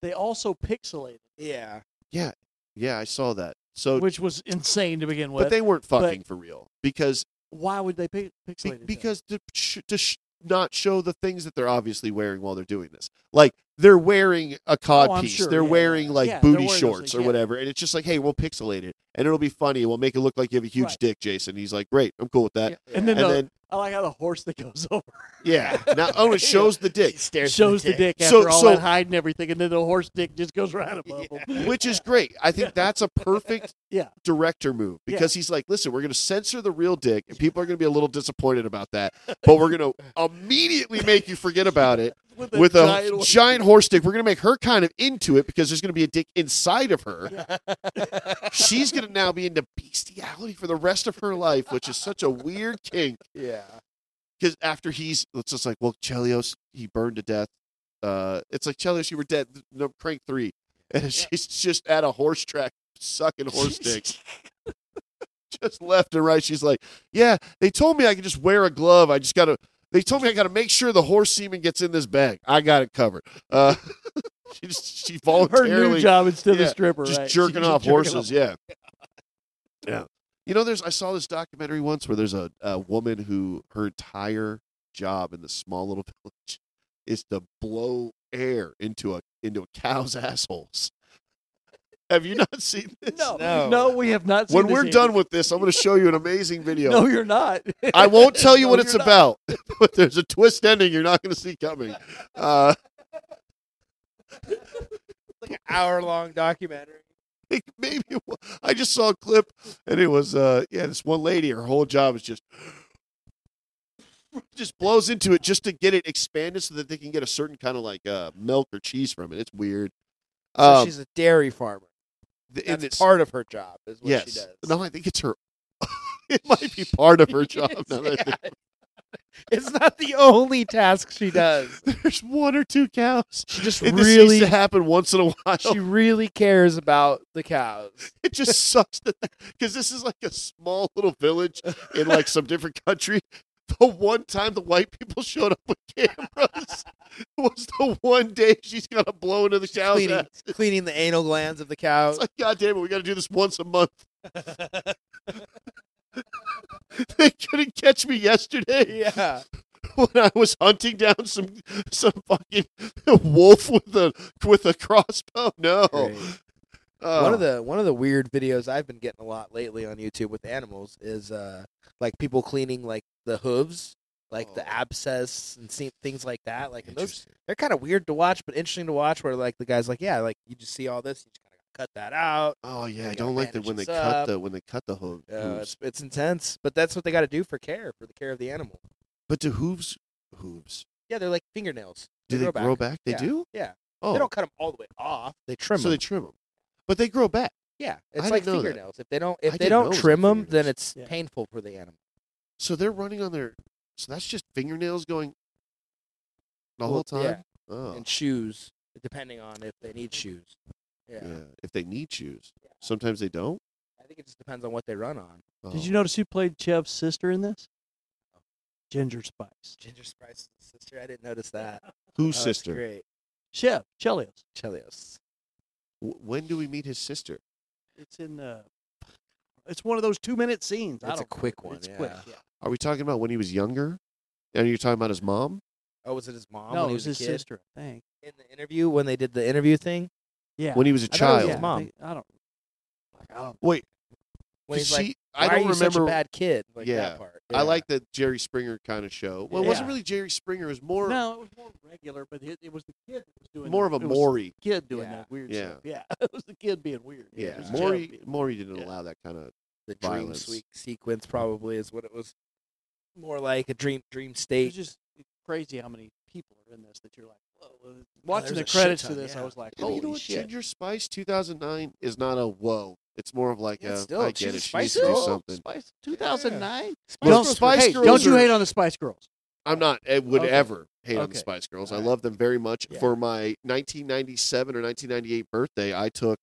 they also pixelated, Yeah. Yeah, I saw that. So, which was insane to begin with. but they weren't fucking for real because Why would they pixelate it? because not show the things that they're obviously wearing while they're doing this. Like they're wearing a cod I'm piece, sure, they're yeah, wearing like yeah, they're booty wearing those shorts things, or yeah. whatever, and it's just like, hey, we'll pixelate it, and it'll be funny. We'll make it look like you have a huge Right. dick, Jason. He's like, great, I'm cool with that. Yeah. And then, And then I like how the horse that goes over yeah, now it shows the dick. shows the dick So- after all so- that hide and everything, and then the horse dick just goes right above him. Which is great. I think that's a perfect Yeah. director move because he's like, listen, we're going to censor the real dick, and people are going to be a little disappointed about that, but we're going to immediately make you forget about it with a giant horse dick. We're going to make her kind of into it because there's going to be a dick inside of her. She's going to now be into bestiality for the rest of her life, which is such a weird kink. Yeah. Because after it's just like, well, Chelios, he burned to death. It's like, Chelios, you were dead. No, crank 3. And she's just at a horse track sucking horse dicks. Just left and right. She's like, yeah, they told me I could just wear a glove. They told me I got to make sure the horse semen gets in this bag. I got it covered. She her voluntarily new job instead yeah, of stripper, just right? jerking She's off jerking horses. Yeah. Yeah. You know, I saw this documentary once where there's a woman who her entire job in this small little village is to blow air into a cow's assholes. Have you not seen this? No, we have not seen When this we're yet. done with this, I'm going to show you an amazing video. No, you're not. I won't tell you No, what it's you're not. about, but there's a twist ending you're not going to see coming. Like an hour-long documentary. Maybe I just saw a clip, and it was this one lady. Her whole job is just blows into it just to get it expanded so that they can get a certain kind of like milk or cheese from it. It's weird. So she's a dairy farmer. And That's part of her job, is what yes. she does. No, I think it's her. It might be part of her job. Now that I think- It's not the only task she does. there's one or two cows. She just And this needs really, to happen once in a while. she really cares about the cows. It just sucks because this is like a small little village in like some different country. The one time the white people showed up with cameras was the one day she's got to blow into the cow's ass. Cleaning the anal glands of the cows. It's like, God damn it, we got to do this once a month. They couldn't catch me yesterday Yeah. when I was hunting down some fucking wolf with a crossbow. No. Great. One of the weird videos I've been getting a lot lately on YouTube with animals is like people cleaning like the hooves, like the abscess and things like that. Like and those, they're kind of weird to watch, but interesting to watch. Where like the guy's like, yeah, like you just see all this, you just kind of cut that out. Oh yeah, I You don't gotta like that when they bandage cut the hooves. It's intense, but that's what they got to do for the care of the animal. But do hooves? Yeah, they're like fingernails. Do they grow back? They Yeah. do? Yeah. Oh, They don't cut them all the way off. They trim so them. they trim them, but they grow back. Yeah, I it's like didn't know that. fingernails. If they I don't didn't know it was trim like them, then fingernails. it's Yeah. painful for the animal. So they're running on their. So that's just fingernails going the whole time. Yeah. Oh, And shoes, depending on if they need shoes. Yeah. yeah. If they need shoes, sometimes they don't. I think it just depends on what they run on. Oh. Did you notice who played Chev's sister in this? Ginger Spice. Ginger Spice's sister, I didn't notice that. Whose Oh, that's sister? Great. Chev, Chelios. Chelios. When do we meet his sister? It's in it's one of those 2-minute scenes. It's a quick one. It's yeah. quick. Yeah. Are we talking about when he was younger? And you're talking about his mom? Oh, was it his mom? No, when it he was was his a kid? sister, I think. In the interview, when they did the interview thing, Yeah. When he was a I thought it was child? his mom. I don't. I don't. Wait, when he's she, like, I "Why don't are you such a remember. bad kid?" Like Yeah. that part. I like the Jerry Springer kind of show. Well, it wasn't Yeah. really Jerry Springer. It was more No, it was more regular, but it was the kid that was doing more of a it was Maury. the kid doing Yeah. that weird Yeah. stuff. Yeah, it was the kid being weird. Yeah, it was Chev Maury. being Maury didn't Yeah. allow that kind of. the dream violence. sequence probably is what it was. More like a dream It was state. just crazy how many people are in this that you're like, whoa. Watching there's the a credits shit to ton, this, I yeah. was like, Yeah, holy you know what? shit. Ginger Spice 2009 is not a whoa. It's more of like Yeah, a. still, I she's get a it. She Spice needs to do Girl. something. Spice 2009. Spice Well, Girls Spice were- Girls Don't you are- hate on the Spice Girls? I'm not. I would Okay. ever hate on the Okay. Spice Girls. I All right. love them very much. Yeah. For my 1997 or 1998 birthday, I took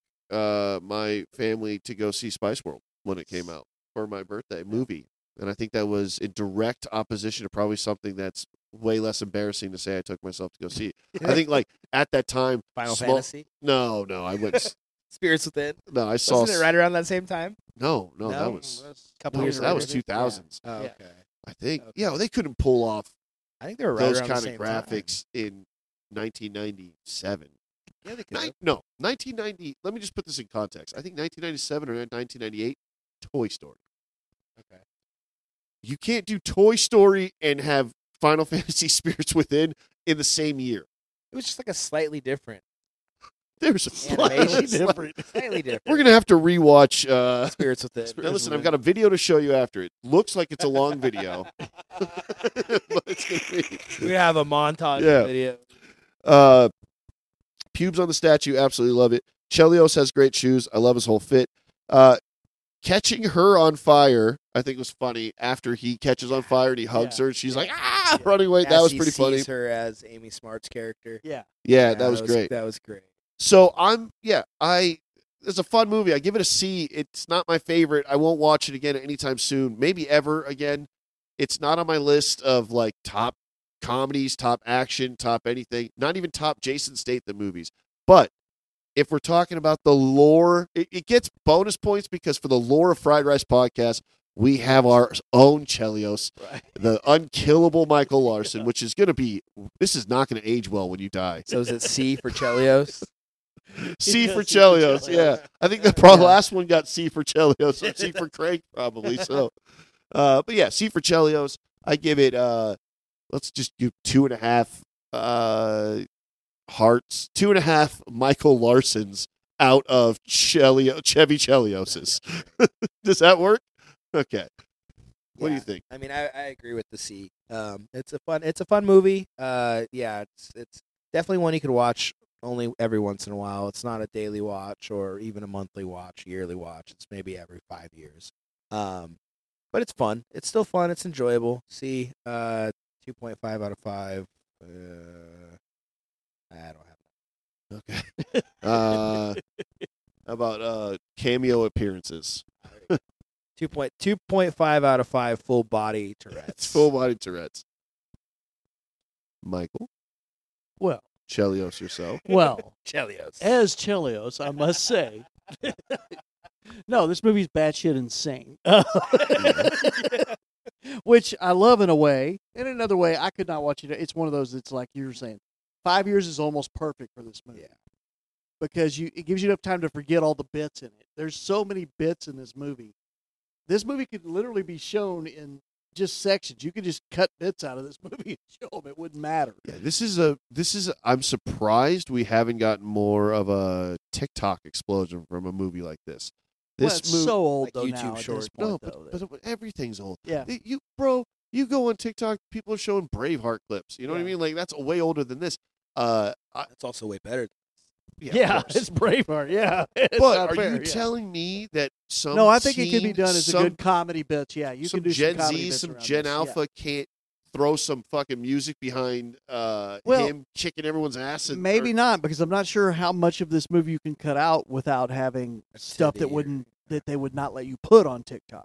my family to go see Spice World when it came out for my birthday movie, and I think that was in direct opposition to probably something that's way less embarrassing to say I took myself to go see it. I think like at that time, Final small- Fantasy, No, I went. Spirits Within. No, I saw. Wasn't it right around that same time? No, that was a couple years. that was later. 2000s. Oh, Yeah. okay. I think. Okay. Yeah, well, they couldn't pull off I think they were right those around kind the of same time. graphics in 1997. Yeah, they could. No, 1990. Let me just put this in context. I think 1997 or 1998, Toy Story. Okay. You can't do Toy Story and have Final Fantasy Spirits Within in the same year. It was just like a slightly different. There's a Animation slightly different. Slightly different. We're gonna have to rewatch. Spirits Within. Now listen, I've got a video to show you after. It looks like it's a long video, but it's gonna be. We have a montage Yeah. video. Pubes on the statue, absolutely love it. Chelios has great shoes. I love his whole fit. Catching her on fire, I think was funny. After he catches on fire and he hugs her, and she's like, running away. That As was he pretty funny. sees her as Amy Smart's character. Yeah. Yeah, that was great. That was great. So it's a fun movie. I give it a C. It's not my favorite. I won't watch it again anytime soon. Maybe ever again. It's not on my list of like top comedies, top action, top anything. Not even top Jason Statham movies. But if we're talking about the lore, it gets bonus points because for the lore of Fried Rice Podcast, we have our own Chelios, Right. the unkillable Michael Larson, which is going to be, this is not going to age well when you die. So is it C for Chelios? C Yeah, for C for Chelios, Chelios. yeah. I think the probably Yeah. last one got C for Chelios or C for Craig probably. So, but yeah, C for Chelios. I give it. Let's just give 2.5 hearts, 2.5 Michael Larsons out of Chevy Chelioses. Does that work? Okay. What do you Yeah. think? I mean, I agree with the C. It's a fun movie. Yeah, it's definitely one you could watch only every once in a while. It's not a daily watch or even a monthly watch, yearly watch. It's maybe every 5 years. But it's fun. It's still fun. It's enjoyable. C, 2.5 out of 5. I don't have Okay. How about cameo appearances? 2.5 out of 5 full body Tourette's. It's full body Tourette's. Michael Well, Chelios yourself. Chelios. as Chelios, I must say. No, this movie's batshit insane. Which I love in a way. In another way, I could not watch it. It's one of those that's like you were saying. 5 years is almost perfect for this movie. Yeah. Because it gives you enough time to forget all the bits in it. There's so many bits in this movie. This movie could literally be shown in just sections. You could just cut bits out of this movie and show them. It wouldn't matter. Yeah, this is. I'm surprised we haven't gotten more of a TikTok explosion from a movie like this. Well, This it's movie, so old like though YouTube now. At short. this point, no, though, but everything's old. yeah. You go on TikTok, people are showing Braveheart clips. You know what I Yeah. mean? Like that's way older than this. That's also way better. Yeah, of course. it's Braveheart. Yeah, it's But not are fair, you yeah. telling me that some No, I think it could be teen, done as a some, good comedy bits. Yeah, you some can do Gen some comedy Z, bits some around Gen this, yeah. Alpha can't throw some fucking music behind Well, him kicking everyone's ass. And, Maybe not, because I'm not sure how much of this movie you can cut out without having stuff that Activity that they would not let you put on TikTok.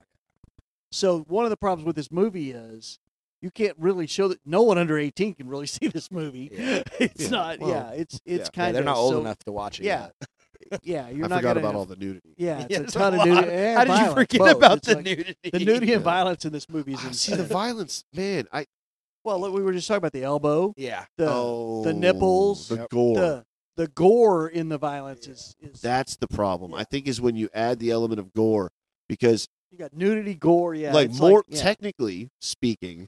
So one of the problems with this movie is you can't really show that no one under 18 can really see this movie. Yeah. It's Yeah, not. well, yeah, it's yeah. kind of. They're not old so, enough to watch it. Yeah, yet. yeah. You're I not forgot gonna about have- all the nudity. Yeah, it's Yeah, a there's ton a of lot. nudity. and How did you violence, forget both. about It's the like- nudity? The nudity and Yeah. violence in this movie is Ah, insane. see the violence, man. Well, look, we were just talking about the elbow, Yeah. the nipples, the Yep. gore. the gore in the violence is That's the problem. Yeah. I think is when you add the element of gore because you got nudity, gore. Yeah, like it's more yeah. technically speaking,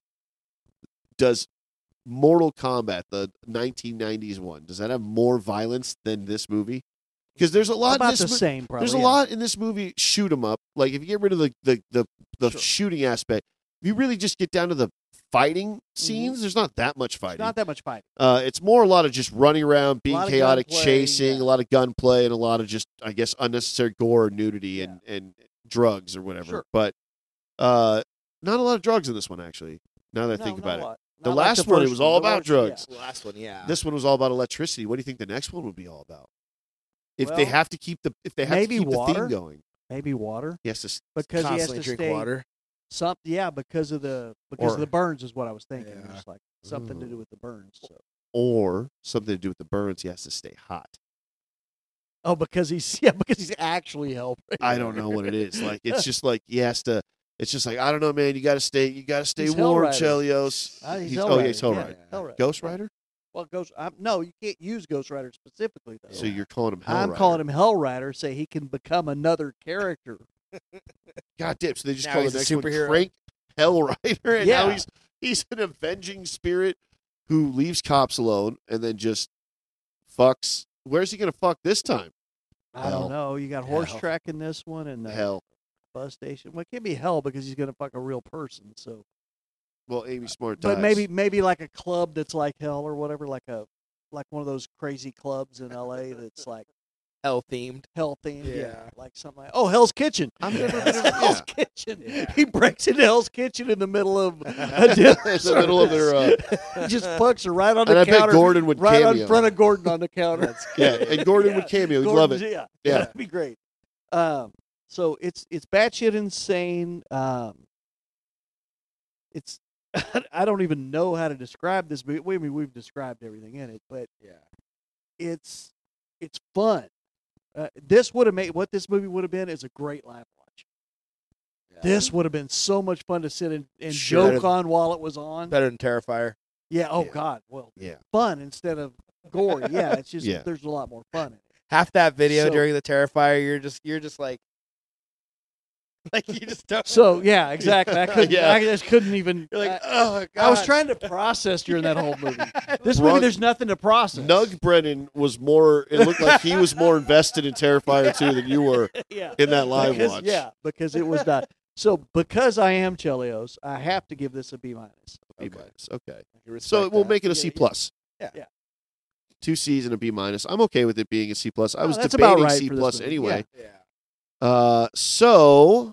does Mortal Kombat, the 1990s one, does that have more violence than this movie? Because there's a lot about in this the mo- same. Probably, there's a yeah. lot in this movie shoot 'em up. Like if you get rid of the Sure. shooting aspect, if you really just get down to the fighting scenes, there's not that much It's fighting. not that much fighting. It's more a lot of just running around, being lot of chaotic, gunplay, chasing, yeah. a lot of gunplay, and a lot of just, I guess, unnecessary gore and nudity and drugs or whatever. Sure. But not a lot of drugs in this one, actually, now that I think about it. The Not like last one, it first was all The about last- drugs. The last one, yeah. This one was all about electricity. What do you think the next one would be all about? If they Well, have to keep the maybe the theme water? going, Yeah, maybe water he has to. because he has Constantly to drink stay. water. Yeah, because of the Or- burns is what I was thinking. Yeah. Just like something to do with the burns. So. Or something to do with the burns. He has to stay hot. Oh, because he's actually Hellraiser. I don't know what it is. Like it's just like he has to. It's just like I don't know, man. You got to stay He's warm, Hellrider. Chelios. He's Oh, yeah, he's Hellrider. Hellrider. Hellrider. Ghost Rider. Well, no, you can't use Ghost Rider specifically though. So you're calling him Hellrider. I'm calling him Hellrider. Say he can become another character. God damn! So they just Now call the he's a next one superhero. Crank Hellrider, and now Yeah. he's an avenging spirit who leaves cops alone and then just fucks. Where's he gonna fuck this time? I Hell. don't know. You got horse Hell. track in this one and the Hell. bus station. Well, it can't be hell because he's gonna fuck a real person. So, Well, Amy Smart but dies. maybe like a club that's like hell or whatever, like one of those crazy clubs in L.A. that's like Hell themed. hell themed. Yeah. Yeah. Like something like Hell's Kitchen. I've never been. To, Hell's yeah. Kitchen. Yeah. He breaks into Hell's Kitchen in the middle of a In dinner the middle of their. He just fucks her right on And the I bet counter. Gordon would right cameo. in front of Gordon on the counter. Yeah, and Gordon would cameo. He'd love it. Yeah, Yeah. that'd be great. So it's batshit insane. It's I don't even know how to describe this movie. I mean, we've described everything in it, but Yeah. it's fun. This would have made what this movie would have been is a great live watch. Yeah. This would have been so much fun to sit and Sure. joke on while it was on. Better than Terrifier. Yeah. Oh Yeah. God. Well, Yeah. fun instead of gory. Yeah. It's just Yeah. there's a lot more fun in it. Half that video So- during the Terrifier, you're just like you just don't. So yeah, exactly. I couldn't. Yeah. I just couldn't even. You're like, oh god. I was trying to process during that whole movie. This Rug- movie, there's nothing to process. Nug Brennan was more. It looked like he was more invested in Terrifier 2 than you were Yeah. in that live Because, watch. yeah, because it was not. So because I am Chelios, I have to give this a B minus. B Okay. minus. Okay. You respect So we'll that. make it a Yeah, C yeah. plus. Yeah. 2 C's and a B minus. I'm okay with it being a C plus. I was that's about debating right C for this plus movie. anyway. Yeah. So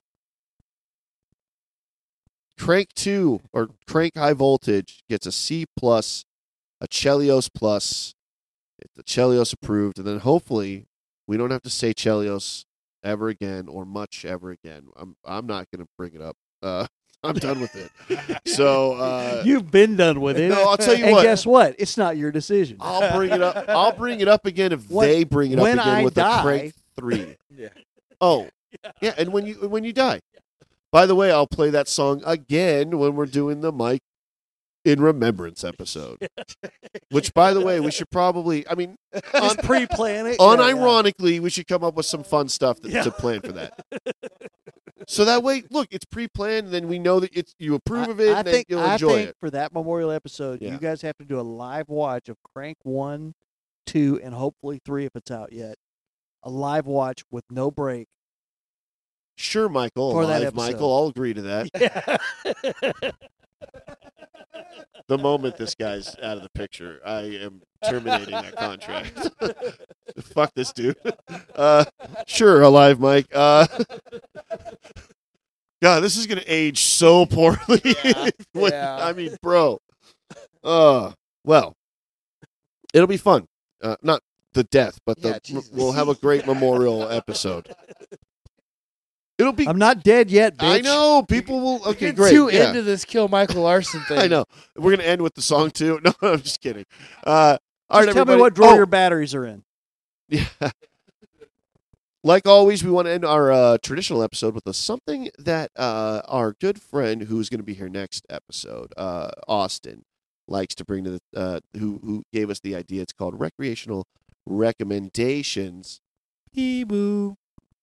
Crank 2 or Crank High Voltage gets a C plus, a Chelios plus. If the Chelios approved, and then hopefully we don't have to say Chelios ever again or much ever again. I'm not going to bring it up. I'm done with it. So You've been done with it. no, I'll tell you and what. guess what? It's not your decision. I'll bring it up. I'll bring it up again if When- they bring it up when again I with die- a Crank 3. Yeah. Oh, yeah, and when you die. By the way, I'll play that song again when we're doing the Mike in Remembrance episode. Which, by the way, we should probably. I mean, Just pre-plan it. unironically, we should come up with some fun stuff Yeah. to plan for that. So that way, look, it's pre-planned. Then we know that you approve of it, I and then think, you'll I enjoy think it. for that memorial episode, Yeah. you guys have to do a live watch of Crank 1, 2, and hopefully 3 if it's out yet. A live watch with no break. Sure, Michael. For that Alive, episode. Michael. I'll agree to that. Yeah. The moment this guy's out of the picture, I am terminating that contract. Fuck this dude. Sure, Alive, Mike. God, this is gonna age so poorly. Yeah. Yeah. I mean, bro. Well, it'll be fun. Not the death, but Yeah, Jesus. we'll have a great memorial episode. It'll be. I'm not dead yet, bitch. I know people will. Okay, Get great. too yeah. into this Kill Michael Larson thing. I know. We're gonna end with the song too. No, I'm just kidding. All right, Just tell everybody. me what drawer Oh, your batteries are in. yeah. Like always, we want to end our traditional episode with something that our good friend, who's going to be here next episode, Austin, likes to bring to the who gave us the idea. It's called Recreational Recommendations. Boo.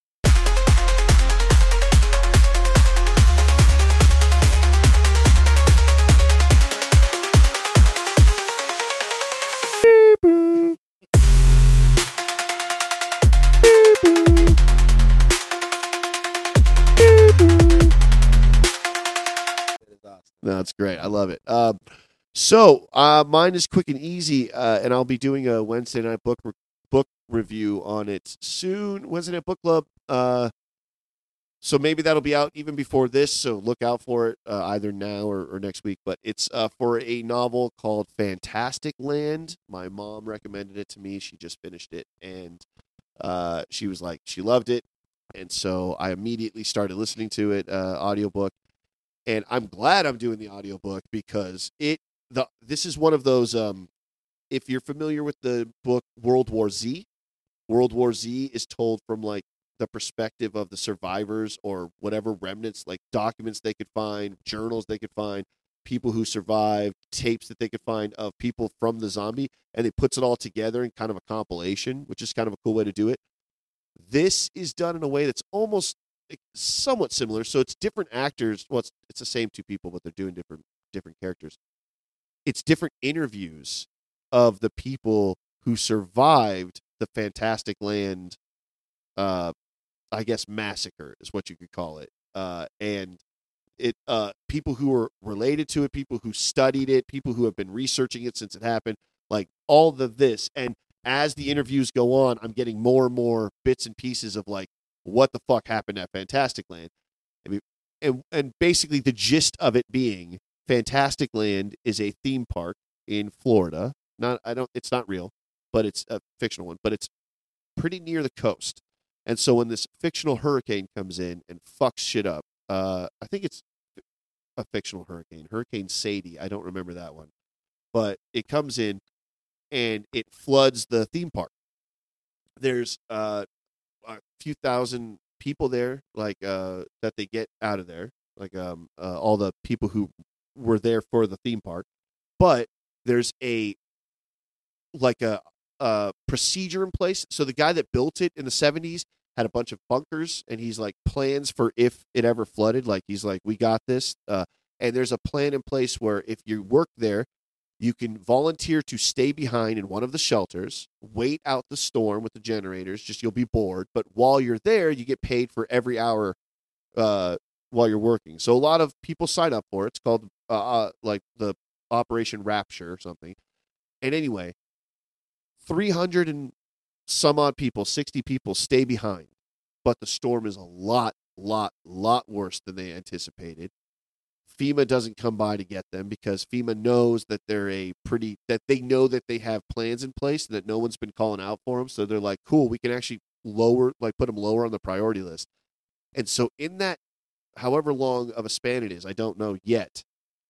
No, it's great. I love it. So mine is quick and easy, and I'll be doing a Wednesday night book review on it soon. Wednesday night book club. So maybe that'll be out even before this. So look out for it either now or next week. But it's for a novel called Fantastic Land. My mom recommended it to me. She just finished it, and she was like, she loved it, and so I immediately started listening to it, audiobook. And I'm glad I'm doing the audiobook because it this is one of those. If you're familiar with the book World War Z, World War Z is told from like the perspective of the survivors or whatever remnants, like documents they could find, journals they could find, people who survived, tapes that they could find of people from the zombie, and it puts it all together in kind of a compilation, which is kind of a cool way to do it. This is done in a way that's almost somewhat similar. So it's different actors. Well, it's the same two people, but they're doing different characters. It's different interviews of the people who survived the Fantastic Land, I guess massacre is what you could call it. And it people who were related to it, people who studied it, people who have been researching it since it happened, like all of this. And as the interviews go on, I'm getting more and more bits and pieces of like what the fuck happened at Fantastic Land. I mean, and basically the gist of it being Fantastic Land is a theme park in Florida. It's not real, but it's a fictional one, but it's pretty near the coast. And so when this fictional hurricane comes in and fucks shit up, I think it's a fictional hurricane, Hurricane Sadie. I don't remember that one, but it comes in and it floods the theme park. There's a few thousand people there, like that they get out of there, like all the people who were there for the theme park. But there's a procedure in place. So the guy that built it in the 70s had a bunch of bunkers, and he's like plans for if it ever flooded. Like he's like, we got this. And there's a plan in place where if you work there, you can volunteer to stay behind in one of the shelters, wait out the storm with the generators. Just you'll be bored, but while you're there, you get paid for every hour while you're working. So a lot of people sign up for it. It's called like the Operation Rapture or something. And anyway, 300 and some odd people, 60 people stay behind, but the storm is a lot worse than they anticipated. FEMA doesn't come by to get them because FEMA knows that they know that they have plans in place and that no one's been calling out for them. So they're like, cool, we can actually put them lower on the priority list. And so in that, however long of a span it is, I don't know yet,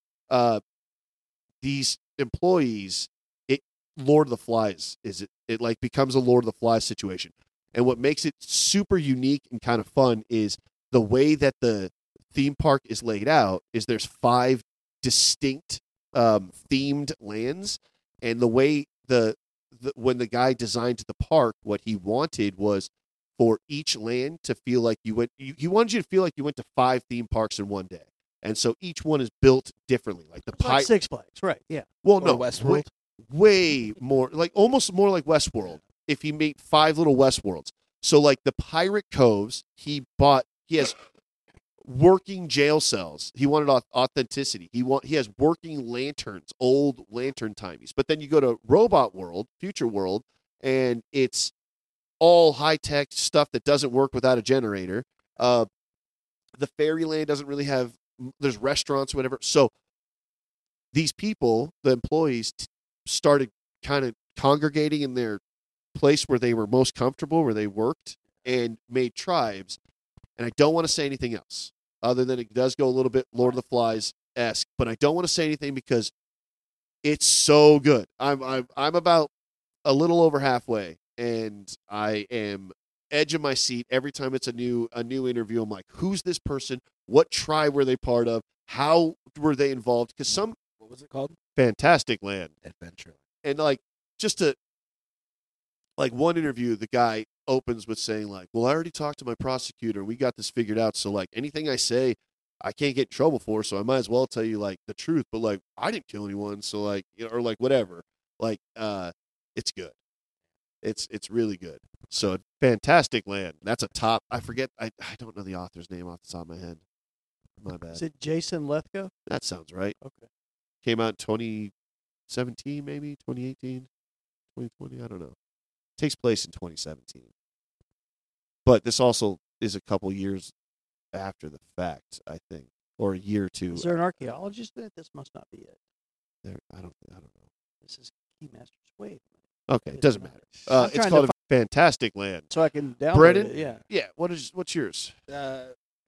these employees, Lord of the Flies it like becomes a Lord of the Flies situation. And what makes it super unique and kind of fun is the way that the theme park is laid out is there's 5 distinct themed lands, and the way when the guy designed the park, what he wanted was for each land to feel like he wanted you to feel like you went to 5 theme parks in one day. And so each one is built differently. Like like Six Flags, right? Yeah. Well, Or no, Westworld. way more, like almost more like Westworld. If he made 5 little Westworlds, so like the Pirate Coves, he has working jail cells. He wanted authenticity. He has working lanterns, old lantern timies. But then you go to Robot World, Future World, and it's all high tech stuff that doesn't work without a generator. The Fairyland doesn't really have. There's restaurants, whatever. So these people, the employees, started kind of congregating in their place where they were most comfortable, where they worked, and made tribes. And I don't want to say anything else other than it does go a little bit Lord of the Flies-esque, but I don't want to say anything because it's so good. I'm about a little over halfway, and I am edge of my seat every time it's a new interview. I'm like, who's this person? What tribe were they part of? How were they involved? Because What was it called? Fantastic Land. Adventure. And like, just to, like, one interview, the guy opens with saying like, well, I already talked to my prosecutor. We got this figured out. So like anything I say, I can't get in trouble for. So I might as well tell you like the truth, but like, I didn't kill anyone. So like, or like whatever, like, it's good. It's really good. So Fantastic Land. That's a top. I forget. I don't know the author's name off the top of my head. My bad. Is it Jason Lethko? That sounds right. Okay. Came out in 2017, maybe 2018, 2020. I don't know. Takes place in 2017. But this also is a couple years after the fact, I think, or a year or two. Is there an archaeologist in it? This must not be it. I don't know. This is Keymaster's Wave. Okay, it doesn't matter. I'm It's trying called to Fantastic Land. So I can download Brennan? it. Yeah. Yeah. What's yours?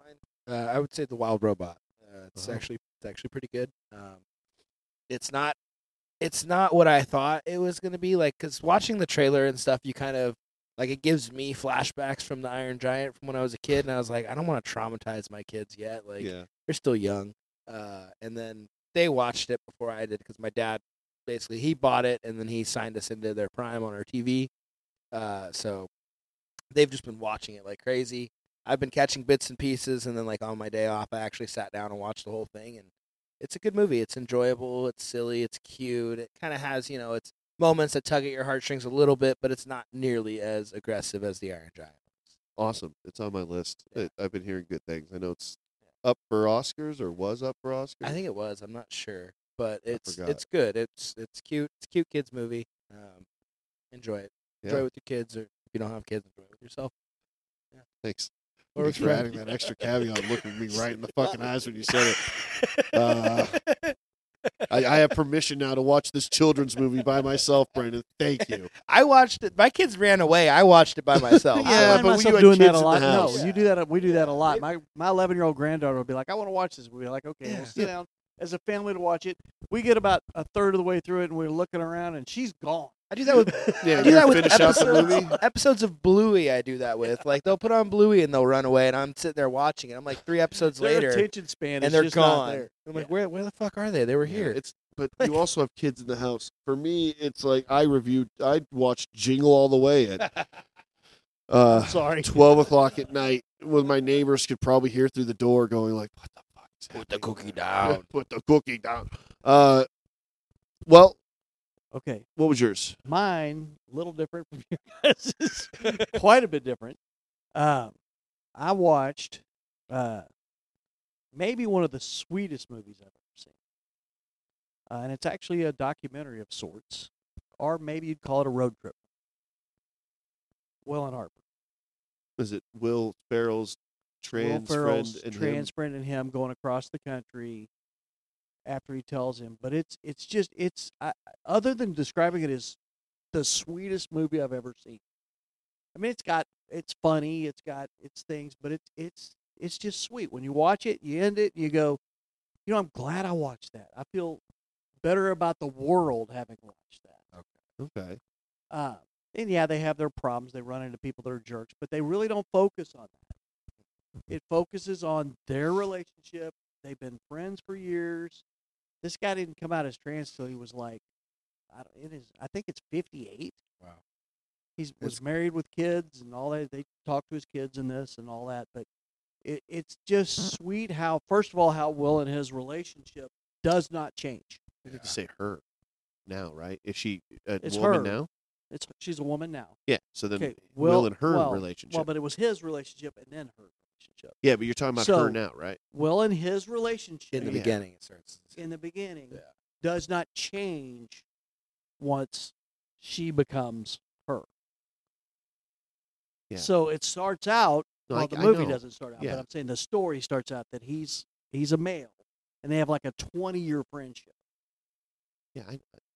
I would say The Wild Robot. It's Uh-huh. actually pretty good. It's not it's not what I thought it was gonna be. Like, because watching the trailer and stuff, you kind of like it gives me flashbacks from the Iron Giant from when I was a kid, and I was like, I don't want to traumatize my kids yet. Like, Yeah. they're still young. And then they watched it before I did because my dad basically he bought it and then he signed us into their Prime on our TV. So they've just been watching it like crazy. I've been catching bits and pieces, and then like on my day off, I actually sat down and watched the whole thing. And it's a good movie. It's enjoyable. It's silly. It's cute. It kind of has it's moments that tug at your heartstrings a little bit, but it's not nearly as aggressive as the Iron Giant. Awesome. It's on my list. Yeah. I've been hearing good things. I know it's up for Oscars or was up for Oscars. I think it was. I'm not sure, but it's forgot. it's good. It's cute. It's a cute kids movie. Enjoy it. Enjoy Yeah. it with your kids, or if you don't have kids, enjoy it with yourself. Thanks. Or Thanks with for friends. adding that extra caveat, looking me right in the fucking eyes when you said it. I have permission now to watch this children's movie by myself, Brandon. Thank you. I watched it. My kids ran away. I watched it by myself. Yeah, I find but when myself you had doing that kids a in lot. the house. No, you do that. We do that a lot. My 11-year-old granddaughter will be like, "I want to watch this." We're like, "Okay, Yeah. we'll sit down as a family to watch it." We get about a third of the way through it, and we're looking around, and she's gone. I do that with Yeah, I do you that with finish out the episodes, movie. episodes of Bluey. I do that with like they'll put on Bluey and they'll run away, and I'm sitting there watching it. I'm like 3 episodes Their later, attention span and is they're just not gone. there. I'm like, where the fuck are they? They were here. But you also have kids in the house. For me, it's like I watched Jingle All the Way at Sorry. 12 o'clock at night when my neighbors could probably hear through the door going like, what the fuck is Put the happening? cookie down. Put the cookie down. Well, Okay, what was yours? mine a little different from you guys. It's quite a bit different. I watched maybe one of the sweetest movies I've ever seen, and it's actually a documentary of sorts, or maybe you'd call it a road trip. Will and Harper. Is it Will Ferrell's trans Will Ferrell's friend and trans him? friend and him going across the country after he tells him. But it's other than describing it as the sweetest movie I've ever seen. I mean, it's funny, it's got its things, but it's just sweet. When you watch it, you end it, and you go, I'm glad I watched that. I feel better about the world having watched that. Okay. And yeah, they have their problems. They run into people that are jerks, but they really don't focus on that. It focuses on their relationship. They've been friends for years. This guy didn't come out as trans till he was like, I think it's 58. Wow. He was married with kids and all that. They talk to his kids and this and all that. But it's just sweet how, first of all, how Will and his relationship does not change. I need to say her now, right? Is she a It's woman her. now? She's a woman now. Yeah. So then Okay, Will and her well, relationship. Well, but it was his relationship and then her relationship. Yeah, but you're talking about So- her now, right? Will and his relationship In the Yeah. beginning, it starts. in the beginning Yeah. does not change once she becomes her. Yeah. So it starts out. No, Well, I the movie know. doesn't start out, Yeah. but I'm saying the story starts out that he's a male, and they have like a 20-year friendship. Yeah.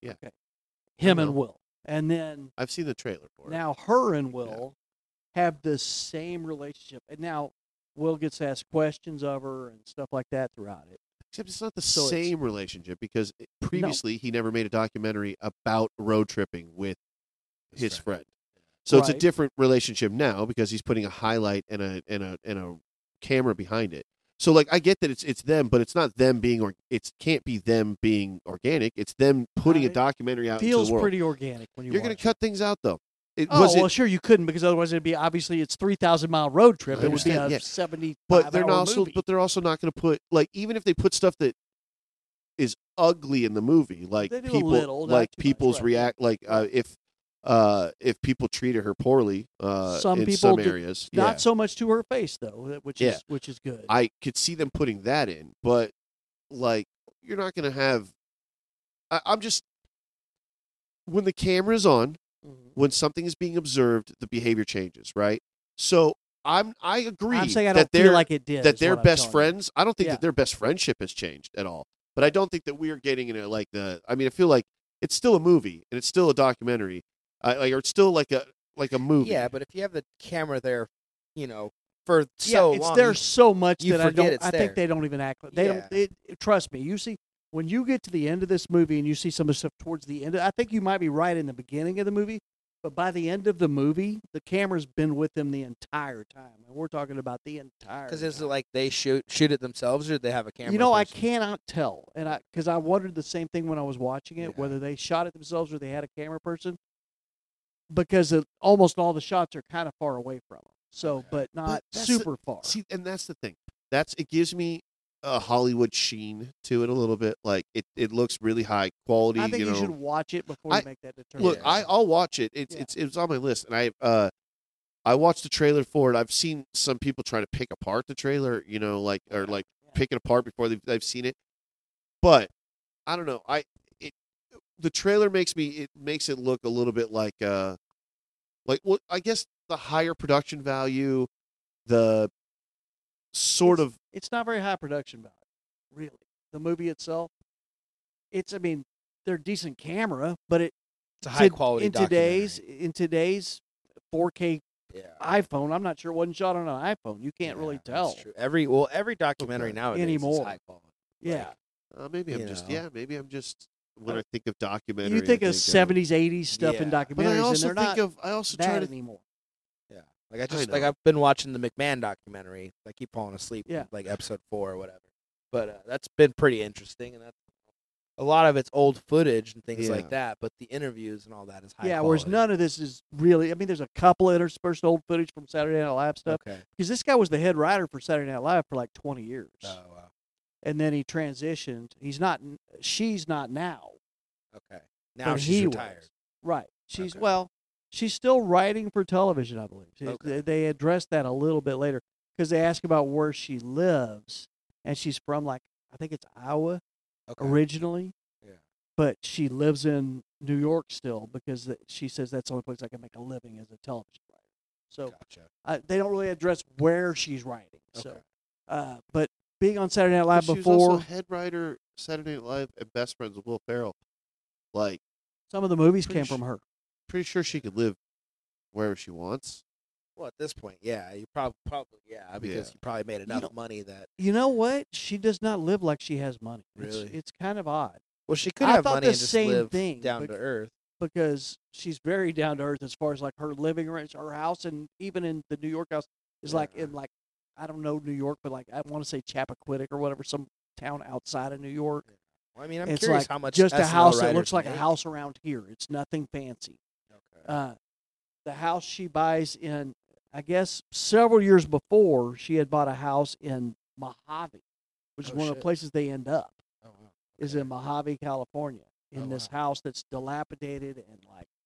Him know. and Will, and then I've seen the trailer for it. now her and Will have the same relationship, and now Will gets asked questions of her and stuff like that throughout it. Except it's not the So it's- same relationship because previously he never made a documentary about road tripping with his friend. So it's a Right. different relationship now because he's putting a highlight and a camera behind it. So like I get that it's them, but it's not them being it can't be them being organic. It's them putting a It documentary out into Feels the world. pretty organic when You're going to cut things out though. Well, sure you couldn't because otherwise it'd be obviously it's 3,000-mile road trip. I It would be understand, a yeah. 75 but they're hour not also movie. but they're also not going to put like even if they put stuff that is ugly in the movie like They do a people little, not like too much, people's right, react like if people treated her poorly Some in people some did areas Not so much to her face though, which Yeah. is good. I could see them putting that in, but like you're not going to have I'm just when the camera's on, Mhm. when something is being observed, the behavior changes, right? So I agree I'm saying I that don't feel they're like it did. that is they're what I'm best telling you. friends. I don't think Yeah. that their best friendship has changed at all. But I don't think that we are getting into like I mean, I feel like it's still a movie and it's still a documentary, or it's still like a movie. Yeah, but if you have the camera there, for Yeah, so it's long, there so much you that I forget don't. it's I there. think they don't even act. They Yeah. don't. Trust me. You see, when you get to the end of this movie and you see some of the stuff towards the end, I think you might be right in the beginning of the movie, but by the end of the movie, the camera's been with them the entire time, and we're talking about the entire. Because is it time. like they shoot it themselves, or do they have a camera? You know, I person? cannot tell, and because I wondered the same thing when I was watching it, Yeah. whether they shot it themselves or they had a camera person, because almost all the shots are kind of far away from them. So, Okay. but not But that's super far. See, and that's the thing. It gives me a Hollywood sheen to it a little bit. Like it looks really high quality. I think you know. should watch it before you make that determination. Look, Yeah. I'll watch it. Yeah. It's on my list, and I watched the trailer for it. I've seen some people trying to pick apart the trailer, or pick it apart before they've seen it. But I don't know. The trailer makes it look a little bit like well, I guess the higher production value, the sort of It's not very high production value, really. The movie itself, I mean, they're decent camera, but It's a high quality in today's 4K yeah. iPhone. I'm not sure it wasn't shot on an iPhone. You can't really Yeah, tell. that's true. Every documentary Okay. nowadays Anymore. is high quality. Yeah, maybe I'm You just know. maybe I'm just when I think of documentary. you think I of 70s, 80s stuff in Yeah. documentaries, but I and also they're not think of I also try that to anymore. Yeah, like know. I've been watching the McMahon documentary. I keep falling asleep. Yeah. Like episode 4 or whatever. But that's been pretty interesting, and that's a lot of it's old footage and things Yeah. like that. But the interviews and all that is high. Yeah, quality. whereas none of this is really. I mean, there's a couple interspersed old footage from Saturday Night Live stuff Okay. because this guy was the head writer for Saturday Night Live for like 20 years, Oh wow. and then he transitioned. She's not now. Okay. Now but she's he retired. was. Right. Okay. She's still writing for television, I believe. Okay. They addressed that a little bit later because they ask about where she lives, and she's from I think it's Iowa Okay. originally. Yeah. But she lives in New York still because she says that's the only place I can make a living as a television writer. So Gotcha. they don't really address where she's writing. Okay. So, but being on Saturday Night Live she was before also head writer Saturday Night Live and best friends with Will Ferrell. Like, some of the movies Pretty came from her. pretty sure she could live wherever she wants. Well, at this point, yeah, you probably because Yeah. you probably made enough know- money that. You know what? She does not live like she has money. Really? It's kind of odd Well, she could I have thought money the and just same live thing, down bec- to earth. because she's very down to earth as far as like her living arrangements, her house, and even in the New York house is like Yeah. in I don't know New York, but I want to say Chappaquiddick or whatever, some town outside of New York. Well, I mean, I'm It's curious like how much just a SNL house that writers looks like a make. house around here. It's nothing fancy. Okay. The house she buys in, I guess, several years before, she had bought a house in Mojave, which is Oh, one of the shit. places they end up, Oh, wow. is Okay. in Mojave, California, in Oh, this wow. house that's dilapidated and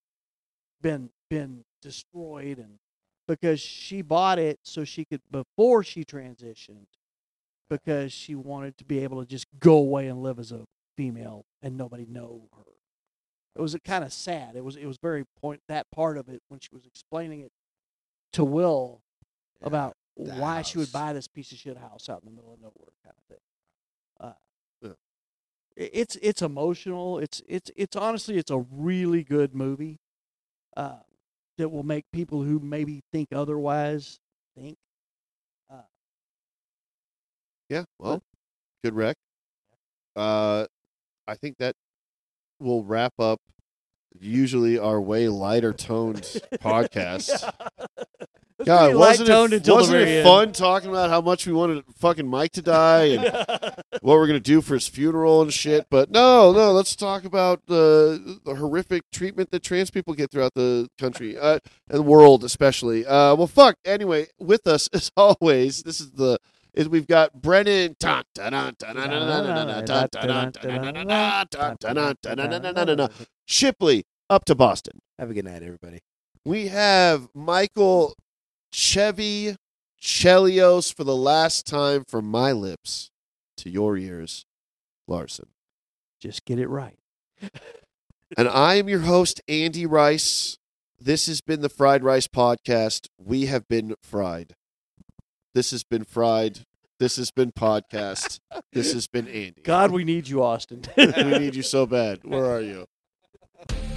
been destroyed, and because she bought it so she could, before she transitioned, because she wanted to be able to just go away and live as a female and nobody know her. It was kind of sad. It was very that part of it when she was explaining it to Will Yeah, about the why she would house. buy this piece of shit house out in the middle of nowhere, kind of thing. Yeah. It's emotional. It's honestly it's a really good movie that will make people who maybe think otherwise think. Yeah, well, good rec. I think that will wrap up usually our way lighter toned podcast. It was God, pretty light-toned until the wasn't very it end. fun talking about how much we wanted fucking Mike to die and what we're gonna do for his funeral and shit? But no, let's talk about the horrific treatment that trans people get throughout the country and the world, especially. Well, fuck. Anyway, with us as always, we've got Brennan, Shipley up to Boston. Have a good night, everybody. We have Michael Chevy Chelios for the last time from my lips to your ears, Larson. Just get it right. And I am your host, Andy Rice. This has been the Fried Rice Podcast. We have been fried. This has been fried. This has been podcast. This has been Andy. God, we need you, Austin. We need you so bad. Where are you?